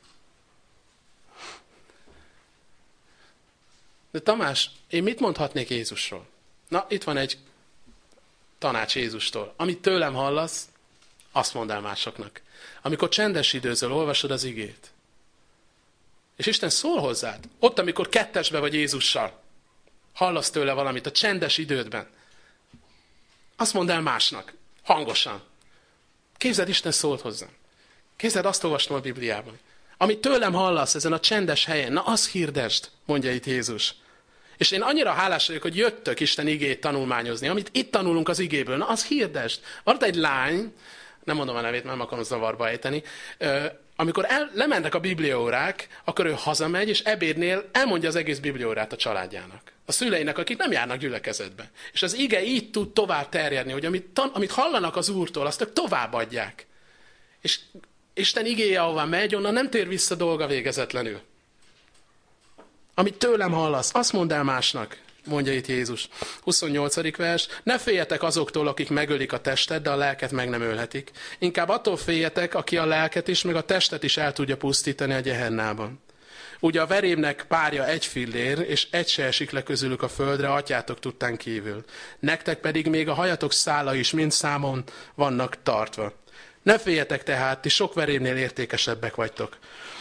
De Tamás, én mit mondhatnék Jézusról? Na, itt van egy tanács Jézustól. Amit tőlem hallasz, azt mondd el másoknak. Amikor csendes időzöl, olvasod az igét. És Isten szól hozzád. Ott, amikor kettesbe vagy Jézussal. Hallasz tőle valamit a csendes idődben. Azt mondd el másnak. Hangosan. Képzeld, Isten szólt hozzám. Képzeld, azt olvastam a Bibliában. Amit tőlem hallasz ezen a csendes helyen, na azt hirdesd, mondja itt Jézus. És én annyira hálás vagyok, hogy jöttök Isten igét tanulmányozni. Amit itt tanulunk az igéből, na azt hirdesd. Van egy lány, nem mondom a nevét, nem akarom zavarba ejteni, amikor el, lemennek a bibliaórák, akkor ő hazamegy, és ebédnél elmondja az egész bibliaórát a családjának. A szüleinek, akik nem járnak gyülekezetbe. És az ige így tud tovább terjedni, hogy amit, tan, amit hallanak az Úrtól, azt ők továbbadják. És Isten igéje, ahová megy, onnan nem tér vissza dolga végezetlenül. Amit tőlem hallasz, azt mondd el másnak, mondja itt Jézus. huszonnyolcadik vers. Ne féljetek azoktól, akik megölik a testet, de a lelket meg nem ölhetik. Inkább attól féljetek, aki a lelket is, meg a testet is el tudja pusztítani a gyehennában. Ugye a verémnek párja egy fillér, és egy se esik le közülük a földre, atyátok tudtán kívül. Nektek pedig még a hajatok szála is mind számon vannak tartva. Ne féljetek tehát, ti sok verémnél értékesebbek vagytok.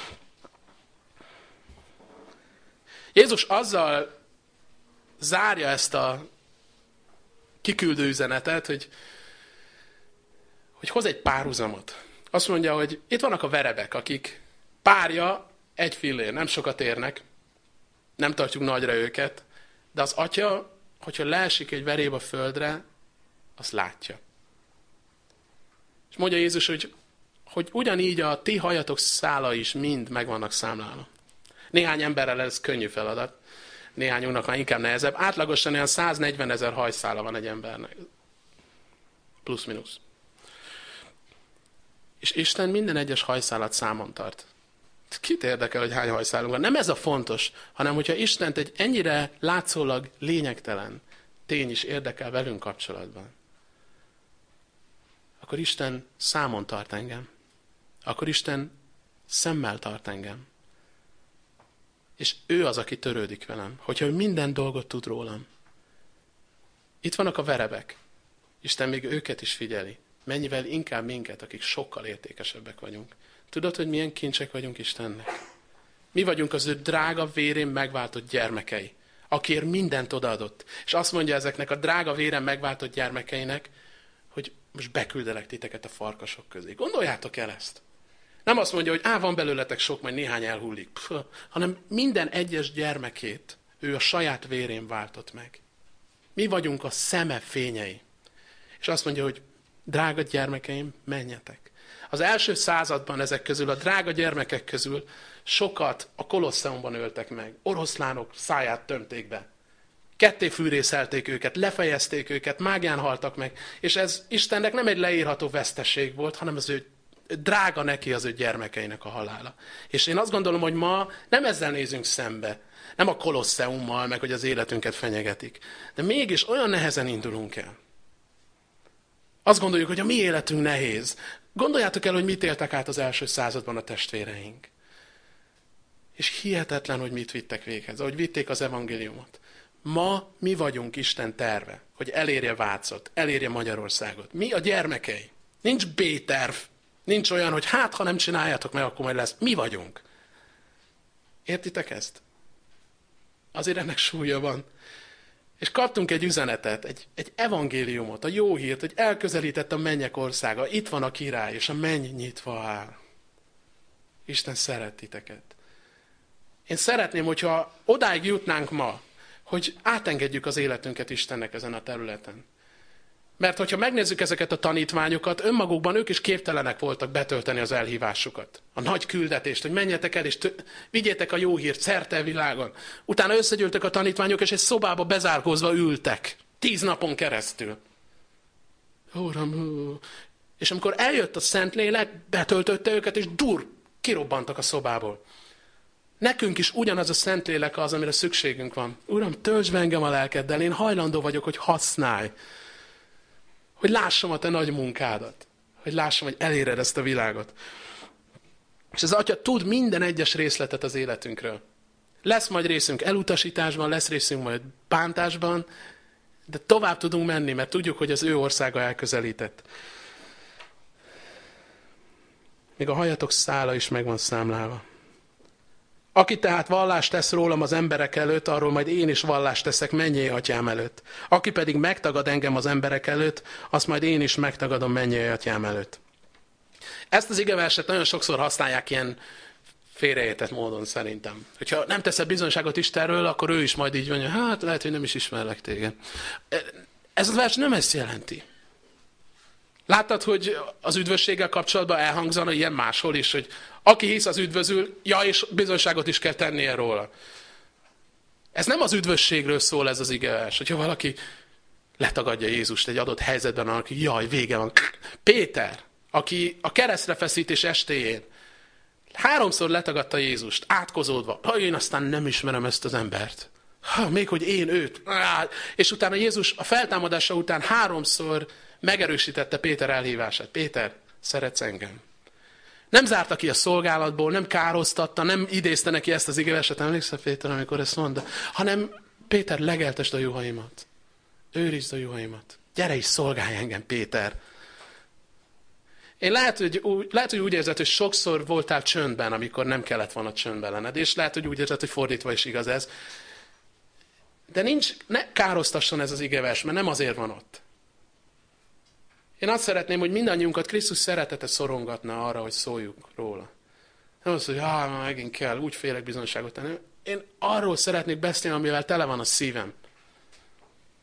Jézus azzal zárja ezt a kiküldő üzenetet, hogy, hogy hoz egy párhuzamot. Azt mondja, hogy itt vannak a verebek, akik párja egy fillér, nem sokat érnek, nem tartjuk nagyra őket, de az atya hogyha leesik egy veréb a földre, azt látja. És mondja Jézus, hogy, hogy ugyanígy a ti hajatok szála is mind meg vannak számlálva. Néhány emberrel ez könnyű feladat. Néhányunknak már inkább nehezebb. Átlagosan olyan száznegyven ezer hajszála van egy embernek. Plusz-minusz. És Isten minden egyes hajszálat számon tart. Kit érdekel, hogy hány hajszálunk van? Nem ez a fontos, hanem hogyha Istent egy ennyire látszólag lényegtelen tény is érdekel velünk kapcsolatban, akkor Isten számon tart engem. Akkor Isten szemmel tart engem. És ő az, aki törődik velem. Hogyha ő minden dolgot tud rólam. Itt vannak a verebek. Isten még őket is figyeli. Mennyivel inkább minket, akik sokkal értékesebbek vagyunk. Tudod, hogy milyen kincsek vagyunk Istennek? Mi vagyunk az ő drága vérén megváltott gyermekei, akiért mindent odaadott. És azt mondja ezeknek a drága véren megváltott gyermekeinek, hogy most beküldelek titeket a farkasok közé. Gondoljátok el ezt. Nem azt mondja, hogy á, van belőletek sok, majd néhány elhullik, Pff, hanem minden egyes gyermekét ő a saját vérén váltott meg. Mi vagyunk a szeme fényei. És azt mondja, hogy drága gyermekeim, menjetek. Az első században ezek közül, a drága gyermekek közül sokat a Kolosseumban öltek meg. Oroszlánok száját tömték be. Ketté fűrészelték őket, lefejezték őket, mágián haltak meg. És ez Istennek nem egy leírható veszteség volt, hanem az ő drága neki az ő gyermekeinek a halála. És én azt gondolom, hogy ma nem ezzel nézünk szembe. Nem a Kolosseummal, meg hogy az életünket fenyegetik. De mégis olyan nehezen indulunk el. Azt gondoljuk, hogy a mi életünk nehéz. Gondoljátok el, hogy mit éltek át az első században a testvéreink. És hihetetlen, hogy mit vittek véghez, ahogy vitték az evangéliumot. Ma mi vagyunk Isten terve, hogy elérje Vácot, elérje Magyarországot. Mi a gyermekei. Nincs B-terv. Nincs olyan, hogy hát, ha nem csináljátok meg, akkor majd lesz. Mi vagyunk. Értitek ezt? Azért ennek súlya van. És kaptunk egy üzenetet, egy, egy evangéliumot, a jó hírt, hogy elközelített a mennyek országa. Itt van a király, és a menny nyitva áll. Isten szeret titeket. Én szeretném, hogyha odáig jutnánk ma, hogy átengedjük az életünket Istennek ezen a területen. Mert hogyha megnézzük ezeket a tanítványokat, önmagukban ők is képtelenek voltak betölteni az elhívásukat. A nagy küldetést, hogy menjetek el, és t- vigyétek a jó hírt szerte a világon. Utána összegyűltek a tanítványok, és egy szobába bezárkózva ültek. Tíz napon keresztül. Uram, hú. És amikor eljött a Szentlélek, betöltötte őket, és dur, kirobbantak a szobából. Nekünk is ugyanaz a Szentlélek az, amire szükségünk van. Uram, töltsd be engem a lelkeddel, én hajlandó vagyok, hogy használj. Hogy lássam a te nagy munkádat. Hogy lássam, hogy eléred ezt a világot. És az Atya tud minden egyes részletet az életünkről. Lesz majd részünk elutasításban, lesz részünk majd bántásban, de tovább tudunk menni, mert tudjuk, hogy az ő országa elközelített. Még a hajatok szála is meg van számlálva. Aki tehát vallást tesz rólam az emberek előtt, arról majd én is vallást teszek mennyei atyám előtt. Aki pedig megtagad engem az emberek előtt, azt majd én is megtagadom mennyei atyám előtt. Ezt az igeverset nagyon sokszor használják ilyen félreértett módon szerintem. Hogyha nem teszed bizonyságot Istenről, akkor ő is majd így mondja, hát lehet, hogy nem is ismerlek téged. Ez a vers nem ezt jelenti. Láttad, hogy az üdvösséggel kapcsolatban elhangzana ilyen máshol is, hogy aki hisz, az üdvözül, ja, és bizonyságot is kell tennie róla. Ez nem az üdvösségről szól ez az igevers, hogyha valaki letagadja Jézust egy adott helyzetben, aki jaj, vége van. Péter, aki a keresztre feszítés estéjén háromszor letagadta Jézust, átkozódva, ha én aztán nem ismerem ezt az embert. Ha, még hogy én őt. És utána Jézus a feltámadása után háromszor megerősítette Péter elhívását. Péter, szeretsz engem? Nem zárta ki a szolgálatból, nem károztatta, nem idézte neki ezt az igeverset, emlékszel Péter, amikor ezt mondta, hanem Péter, legeltesd a juhaimat. Őrizd a juhaimat. Gyere és szolgálj engem, Péter. Én lehet hogy, úgy, lehet, hogy úgy érzed, hogy sokszor voltál csöndben, amikor nem kellett volna csöndben lenned, és lehet, hogy úgy érzed, hogy fordítva is igaz ez. De nincs, ne károztasson ez az igevers, mert nem azért van ott. Én azt szeretném, hogy mindannyiunkat Krisztus szeretete szorongatna arra, hogy szóljunk róla. Nem az, hogy ah, megint kell, úgy félek bizonyságot tenni. Én arról szeretnék beszélni, amivel tele van a szívem.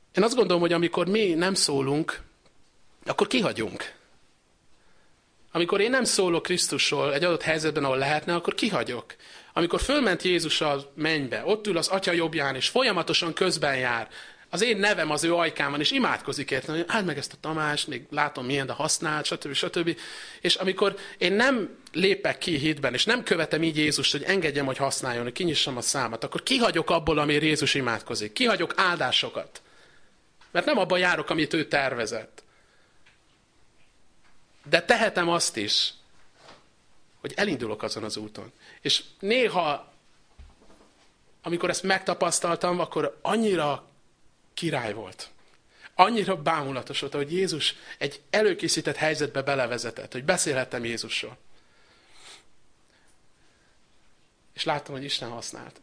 Én azt gondolom, hogy amikor mi nem szólunk, akkor kihagyunk. Amikor én nem szólok Krisztusról egy adott helyzetben, ahol lehetne, akkor kihagyok. Amikor fölment Jézus a mennybe, ott ül az Atya jobbján, és folyamatosan közben jár, az én nevem az ő ajkán van, és imádkozik értem, hogy hát meg ezt a Tamást, még látom milyen, de használt, stb. stb. És amikor én nem lépek ki hitben, és nem követem így Jézust, hogy engedjem, hogy használjon, hogy kinyissam a számat, akkor kihagyok abból, amiért Jézus imádkozik. Kihagyok áldásokat. Mert nem abban járok, amit ő tervezett. De tehetem azt is, hogy elindulok azon az úton. És néha, amikor ezt megtapasztaltam, akkor annyira király volt. Annyira bámulatos volt, hogy Jézus egy előkészített helyzetbe belevezetett, hogy beszélhettem Jézusról. És láttam, hogy Isten használt.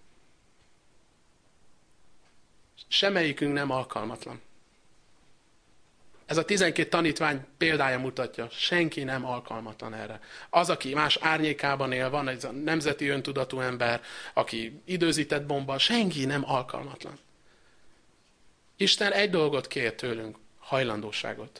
Semmelyikünk nem alkalmatlan. Ez a tizenkét tanítvány példája mutatja, senki nem alkalmatlan erre. Az, aki más árnyékában él, van egy nemzeti öntudatú ember, aki időzített bomba, senki nem alkalmatlan. Isten egy dolgot kér tőlünk, hajlandóságot.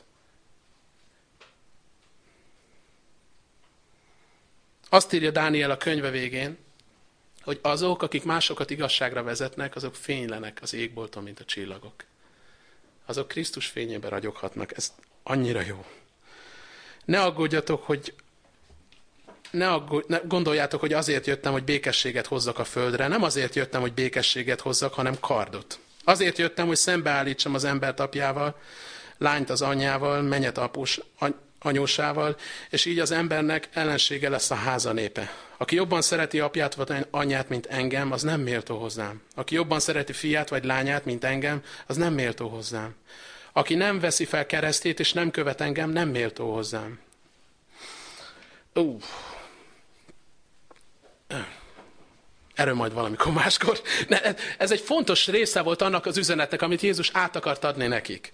Azt írja Dániel a könyve végén, hogy azok, akik másokat igazságra vezetnek, azok fénylenek az égbolton, mint a csillagok. Azok Krisztus fényében ragyoghatnak. Ez annyira jó. Ne aggódjatok, hogy ne, aggódj, ne gondoljátok, hogy azért jöttem, hogy békességet hozzak a földre. Nem azért jöttem, hogy békességet hozzak, hanem kardot. Azért jöttem, hogy szembeállítsam az embert apjával, lányt az anyjával, mennyet após anyósával, és így az embernek ellensége lesz a háza népe. Aki jobban szereti apját vagy anyját, mint engem, az nem méltó hozzám. Aki jobban szereti fiát vagy lányát, mint engem, az nem méltó hozzám. Aki nem veszi fel keresztét, és nem követ engem, nem méltó hozzám. Uh. Erről majd valamikor máskor. De ez egy fontos része volt annak az üzenetnek, amit Jézus át akart adni nekik.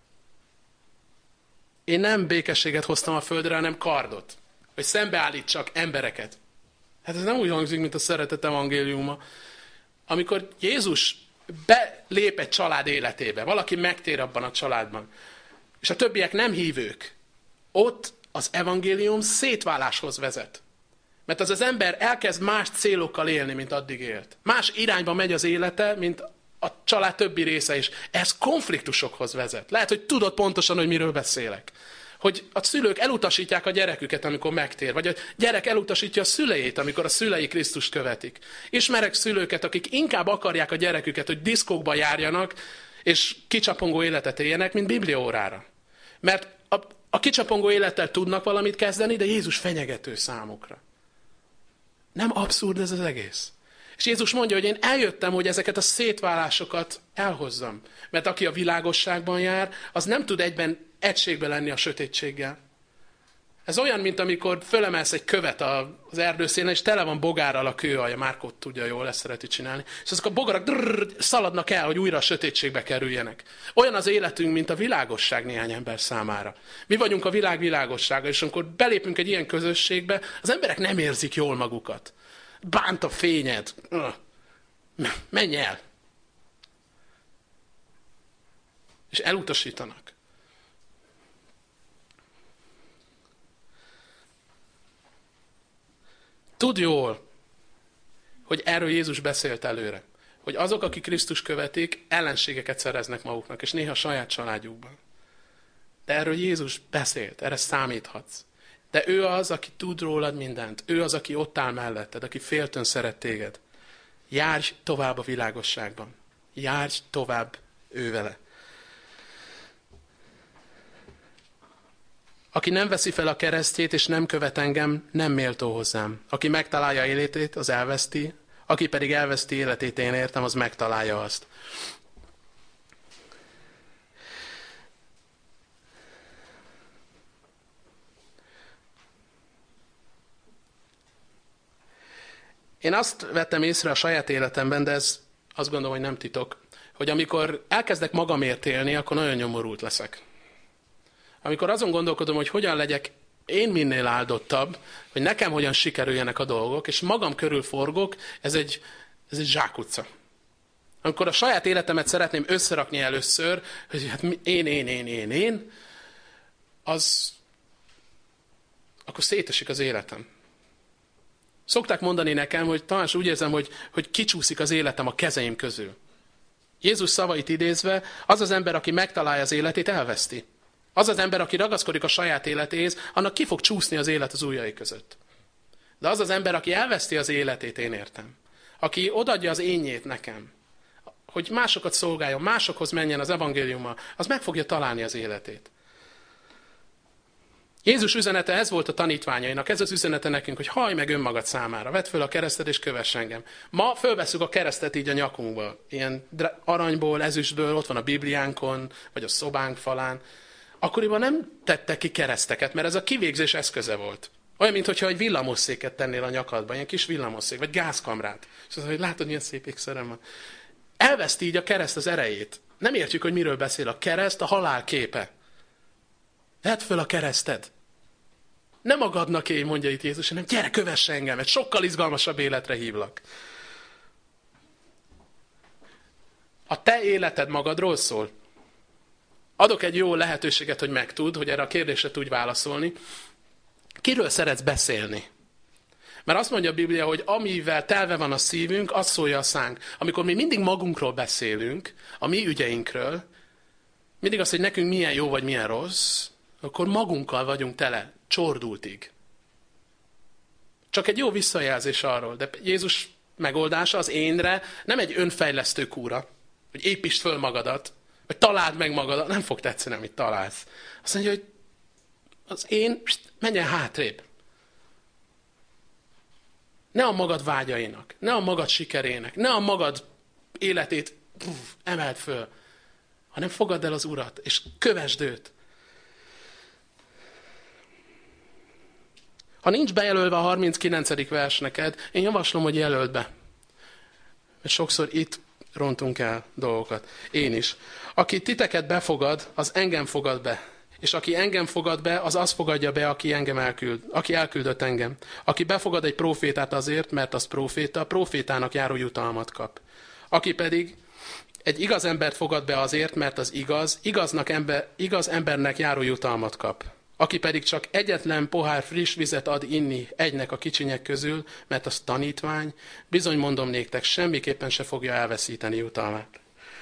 Én nem békességet hoztam a földre, hanem kardot. Hogy szembeállítsak embereket. Hát ez nem úgy hangzik, mint a szeretet evangéliuma. Amikor Jézus belép egy család életébe, valaki megtér abban a családban, és a többiek nem hívők, ott az evangélium szétváláshoz vezet. Mert az az ember elkezd más célokkal élni, mint addig élt. Más irányba megy az élete, mint a család többi része is. Ez konfliktusokhoz vezet. Lehet, hogy tudod pontosan, hogy miről beszélek. Hogy a szülők elutasítják a gyereküket, amikor megtér, vagy a gyerek elutasítja a szüleit, amikor a szülei Krisztust követik. Ismerek szülőket, akik inkább akarják a gyereküket, hogy diszkókba járjanak, és kicsapongó életet éljenek, mint bibliaórára. Mert a, a kicsapongó élettel tudnak valamit kezdeni, de Jézus fenyegető számukra. Nem abszurd ez az egész? És Jézus mondja, hogy én eljöttem, hogy ezeket a szétválásokat elhozzam. Mert aki a világosságban jár, az nem tud egyben egységbe lenni a sötétséggel. Ez olyan, mint amikor fölemelsz egy követ az erdőszélen, és tele van bogárral a kőalja, Márkó tudja jól, ezt szereti csinálni. És azok a bogarak drrrr, szaladnak el, hogy újra a sötétségbe kerüljenek. Olyan az életünk, mint a világosság néhány ember számára. Mi vagyunk a világ világossága, és amikor belépünk egy ilyen közösségbe, az emberek nem érzik jól magukat. Bánt a fényed. Menj el. És elutasítanak. Tudd jól, hogy erről Jézus beszélt előre. Hogy azok, akik Krisztus követik, ellenségeket szereznek maguknak, és néha a saját családjukban. De erről Jézus beszélt, erre számíthatsz. De ő az, aki tud rólad mindent. Ő az, aki ott áll melletted, aki féltőn szeret téged. Járj tovább a világosságban. Járj tovább ő vele. Aki nem veszi fel a keresztjét, és nem követ engem, nem méltó hozzám. Aki megtalálja életét, az elveszti. Aki pedig elveszti életét, én értem, az megtalálja azt. Én azt vettem észre a saját életemben, de ez azt gondolom, hogy nem titok, hogy amikor elkezdek magamért élni, akkor nagyon nyomorult leszek. Amikor azon gondolkodom, hogy hogyan legyek én minél áldottabb, hogy nekem hogyan sikerüljenek a dolgok, és magam körül forgok, ez egy, ez egy zsákutca. amikor a saját életemet szeretném összerakni először, hogy hát én, én, én, én, én, az akkor szétesik az életem. Szokták mondani nekem, hogy talán úgy érzem, hogy, hogy kicsúszik az életem a kezeim közül. Jézus szavait idézve, az az ember, aki megtalálja az életét, elveszti. Az az ember, aki ragaszkodik a saját életéhez, annak ki fog csúszni az élet az ujjai között. De az az ember, aki elveszti az életét, én értem. Aki odaadja az énjét nekem, hogy másokat szolgáljon, másokhoz menjen az evangéliummal, az meg fogja találni az életét. Jézus üzenete ez volt a tanítványainak, ez az üzenete nekünk, hogy hallj meg önmagad számára, vedd föl a keresztet és kövess engem. Ma fölveszünk a keresztet így a nyakunkba, ilyen aranyból, ezüstből, ott van a Bibliánkon, vagy a szobánk falán. Akkoriban nem tettek ki kereszteket, mert ez a kivégzés eszköze volt. Olyan, mintha egy villamosszéket tennél a nyakadba, ilyen kis villamosszék, vagy gázkamrát. És az, hogy látod, milyen szép ékszerem van. Elveszti így a kereszt az erejét. Nem értjük, hogy miről beszél a kereszt, a halál képe. Vedd föl a kereszted. Nem magadnak élj, mondja itt Jézus, hanem gyere, kövess engem, egy sokkal izgalmasabb életre hívlak. A te életed magadról szól. Adok egy jó lehetőséget, hogy megtudd, hogy erre a kérdésre tudj válaszolni. Kiről szeretsz beszélni? Mert azt mondja a Biblia, hogy amivel telve van a szívünk, az szólja a szánk. Amikor mi mindig magunkról beszélünk, a mi ügyeinkről, mindig az, hogy nekünk milyen jó vagy milyen rossz, akkor magunkkal vagyunk tele, csordultig. Csak egy jó visszajelzés arról, de Jézus megoldása az énre nem egy önfejlesztő kúra, hogy építsd föl magadat, vagy találd meg magadat, nem fog tetszeni, amit találsz. Azt mondja, hogy az én, menjen hátrébb. Ne a magad vágyainak, ne a magad sikerének, ne a magad életét puf, emeld föl, hanem fogadd el az Urat, és kövesd őt. Ha nincs bejelölve a harminckilencedik vers neked, én javaslom, hogy jelöld be. Mert sokszor itt rontunk el dolgokat. Én is. Aki titeket befogad, az engem fogad be. És aki engem fogad be, az azt fogadja be, aki engem elküld, aki elküldött engem. Aki befogad egy prófétát azért, mert az próféta, a prófétának járó jutalmat kap. Aki pedig egy igaz embert fogad be azért, mert az igaz, igaznak ember, igaz embernek járó jutalmat kap. Aki pedig csak egyetlen pohár friss vizet ad inni egynek a kicsinyek közül, mert az tanítvány, bizony mondom néktek, semmiképpen se fogja elveszíteni jutalmát.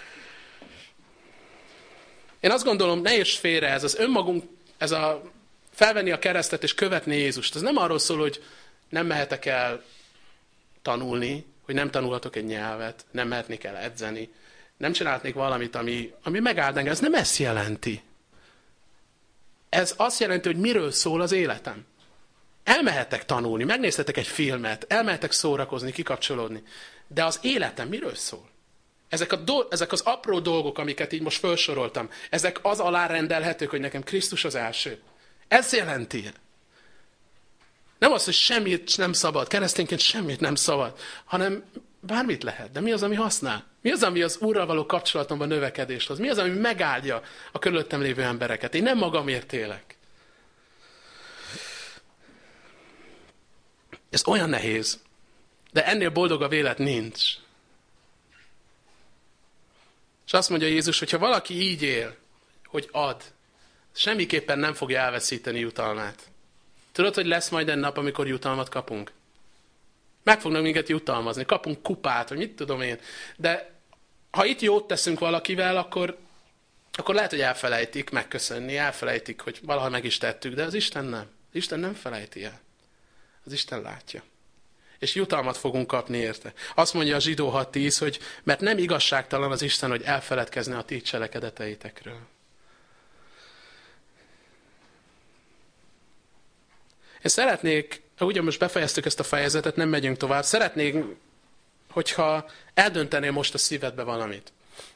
Én azt gondolom, ne érts félre, ez az önmagunk, ez a felvenni a keresztet és követni Jézust. Ez nem arról szól, hogy nem mehetek el tanulni, hogy nem tanulhatok egy nyelvet, nem mehetnék el edzeni, nem csinálhatnék valamit, ami, ami megáld engem. Ez nem ezt jelenti. Ez azt jelenti, hogy miről szól az életem. Elmehetek tanulni, megnézhetek egy filmet, elmehetek szórakozni, kikapcsolódni. De az életem miről szól? Ezek, a do- ezek az apró dolgok, amiket így most felsoroltam, ezek az alárendelhetők, hogy nekem Krisztus az első. Ez jelenti. Nem az, hogy semmit nem szabad, keresztényként semmit nem szabad, hanem bármit lehet. De mi az, ami használ? Mi az, ami az Úrral való kapcsolatomban növekedést hoz? Mi az, ami megáldja a körülöttem lévő embereket? Én nem magamért élek. Ez olyan nehéz, de ennél boldogabb élet nincs. És azt mondja Jézus, hogy ha valaki így él, hogy ad, semmiképpen nem fogja elveszíteni jutalmát. Tudod, hogy lesz majd egy nap, amikor jutalmat kapunk? Meg fognak minket jutalmazni, kapunk kupát, vagy mit tudom én. De ha itt jót teszünk valakivel, akkor, akkor lehet, hogy elfelejtik megköszönni, elfelejtik, hogy valaha meg is tettük, de az Isten nem. Az Isten nem felejti el. Az Isten látja. És jutalmat fogunk kapni érte. Azt mondja a Zsidó hat tíz, hogy mert nem igazságtalan az Isten, hogy elfeledkezne a ti cselekedeteitekről. Én szeretnék, ugye most befejeztük ezt a fejezetet, nem megyünk tovább, szeretnék, hogyha eldöntenél most a szívedbe valamit.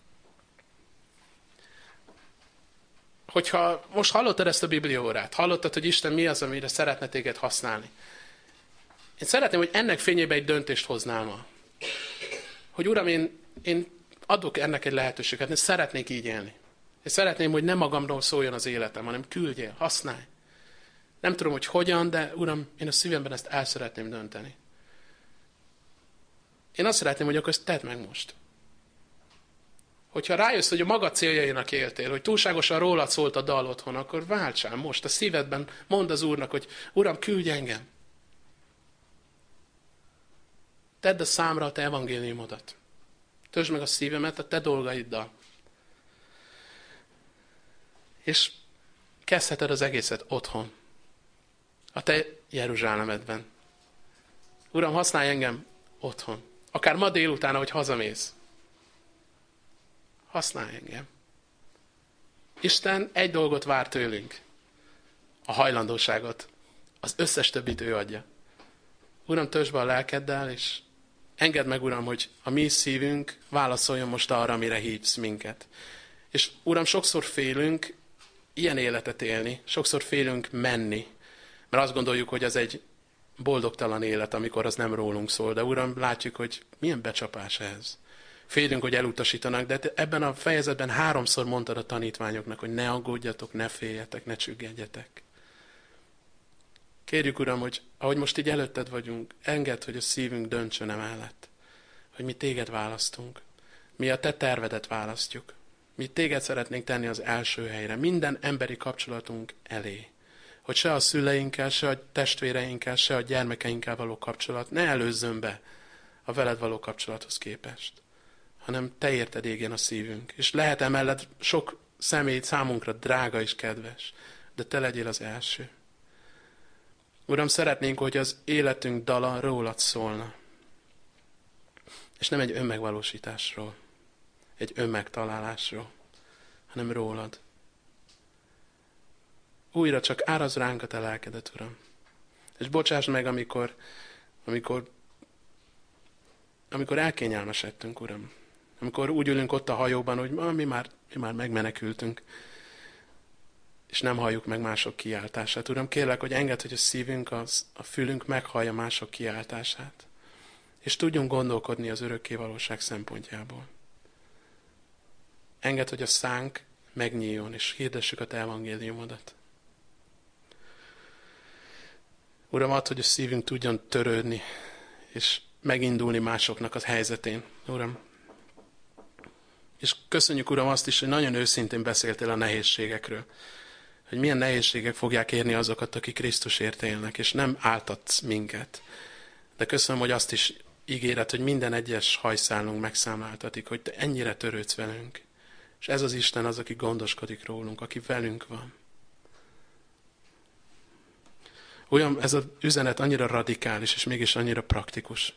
Hogyha most hallottad ezt a bibliaórát, hallottad, hogy Isten mi az, amire szeretne téged használni. Én szeretném, hogy ennek fényében egy döntést hoznál ma. Hogy Uram, én, én adok ennek egy lehetőséget, én szeretnék így élni. Én szeretném, hogy nem magamról szóljon az életem, hanem küldjél, használj. Nem tudom, hogy hogyan, de Uram, én a szívemben ezt el szeretném dönteni. Én azt szeretném, hogy akkor ezt tedd meg most. Hogyha rájössz, hogy a maga céljainak éltél, hogy túlságosan rólad szólt a dal otthon, akkor váltsál most a szívedben, mondd az Úrnak, hogy Uram, küldj engem. Tedd a számra a te evangéliumodat. Töltsd meg a szívemet a te dolgaiddal. És kezdheted az egészet otthon. A te Jeruzsálemedben. Uram, használj engem otthon. Akár ma délután, ahogy hazamész. Használj engem. Isten egy dolgot vár tőlünk. A hajlandóságot. Az összes többit ő adja. Uram, töltsd be a lelkeddel, és engedd meg, Uram, hogy a mi szívünk válaszoljon most arra, amire hívsz minket. És Uram, sokszor félünk ilyen életet élni, sokszor félünk menni, mert azt gondoljuk, hogy az egy boldogtalan élet, amikor az nem rólunk szól. De Uram, látjuk, hogy milyen becsapás ez. Félünk, hogy elutasítanak, de ebben a fejezetben háromszor mondtad a tanítványoknak, hogy ne aggódjatok, ne féljetek, ne csüggedjetek. Kérjük, Uram, hogy ahogy most így előtted vagyunk, engedd, hogy a szívünk döntsön emellett, hogy mi téged választunk. Mi a te tervedet választjuk. Mi téged szeretnénk tenni az első helyre, minden emberi kapcsolatunk elé. Hogy se a szüleinkkel, se a testvéreinkkel, se a gyermekeinkkel való kapcsolat ne előzzön be a veled való kapcsolathoz képest, hanem te érted égjen a szívünk. És lehet emellett sok személy számunkra drága és kedves, de te legyél az első. Uram, szeretnénk, hogy az életünk dala rólad szólna. És nem egy önmegvalósításról, egy önmegtalálásról, hanem rólad. Újra csak áraz ránk a te lelkedet, Uram. És bocsáss meg, amikor, amikor, amikor elkényelmesedtünk, Uram. Amikor úgy ülünk ott a hajóban, hogy mi már, mi már megmenekültünk, és nem halljuk meg mások kiáltását. Uram, kérlek, hogy engedd, hogy a szívünk, az, a fülünk meghallja mások kiáltását, és tudjunk gondolkodni az örökké valóság szempontjából. Engedd, hogy a szánk megnyíljon, és hirdessük a te evangéliumodat. Uram, add, hogy a szívünk tudjon törődni, és megindulni másoknak az helyzetén. Uram, és köszönjük, Uram, azt is, hogy nagyon őszintén beszéltél a nehézségekről. Hogy milyen nehézségek fogják érni azokat, akik Krisztusért élnek, és nem áltatsz minket. De köszönöm, hogy azt is ígéret, hogy minden egyes hajszálunk megszámláltatik, hogy te ennyire törődsz velünk. És ez az Isten az, aki gondoskodik rólunk, aki velünk van. Olyan, ez az üzenet annyira radikális, és mégis annyira praktikus.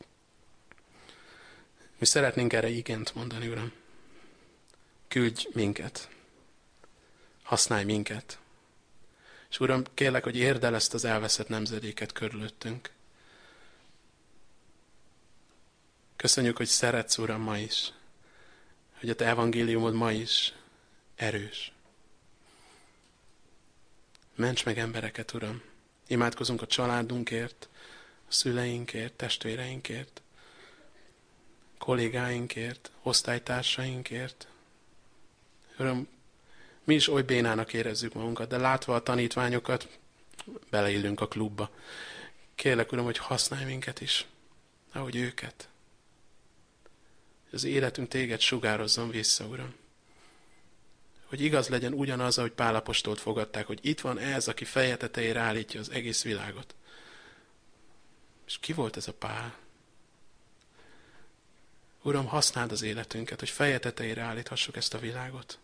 Mi szeretnénk erre igent mondani, Uram. Küldj minket. Használj minket. És Uram, kérlek, hogy érd el ezt az elveszett nemzedéket körülöttünk. Köszönjük, hogy szeretsz, Uram, ma is. Hogy a te evangéliumod ma is erős. Ments meg embereket, Uram. Imádkozunk a családunkért, a szüleinkért, testvéreinkért, kollégáinkért, osztálytársainkért. Uram, mi is oly bénának érezzük magunkat, de látva a tanítványokat, beleillünk a klubba. Kérlek, Uram, hogy használj minket is, ahogy őket. Az életünk téged sugározzon vissza, Uram. Hogy igaz legyen ugyanaz, ahogy Pál apostolt fogadták, hogy itt van ez, aki feje tetejére állítja az egész világot. És ki volt ez a Pál? Uram, használd az életünket, hogy feje tetejére állíthassuk ezt a világot.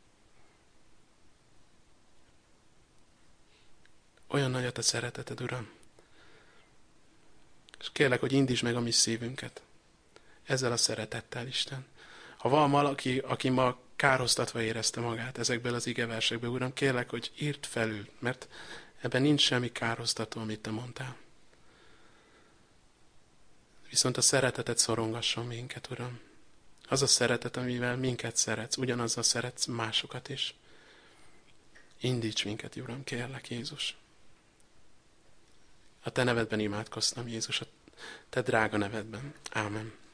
Olyan nagy a te szereteted, Uram. És kérlek, hogy indítsd meg a mi szívünket. Ezzel a szeretettel, Isten. Ha van valaki, aki ma károztatva érezte magát ezekből az igeversekből, Uram, kérlek, hogy írd felül, mert ebben nincs semmi károztató, amit te mondtál. Viszont a szeretetet szorongasson minket, Uram. Az a szeretet, amivel minket szeretsz, ugyanazzal szeretsz másokat is. Indíts minket, Uram, kérlek, Jézus. A te nevedben imádkoztam, Jézus, a te drága nevedben. Ámen.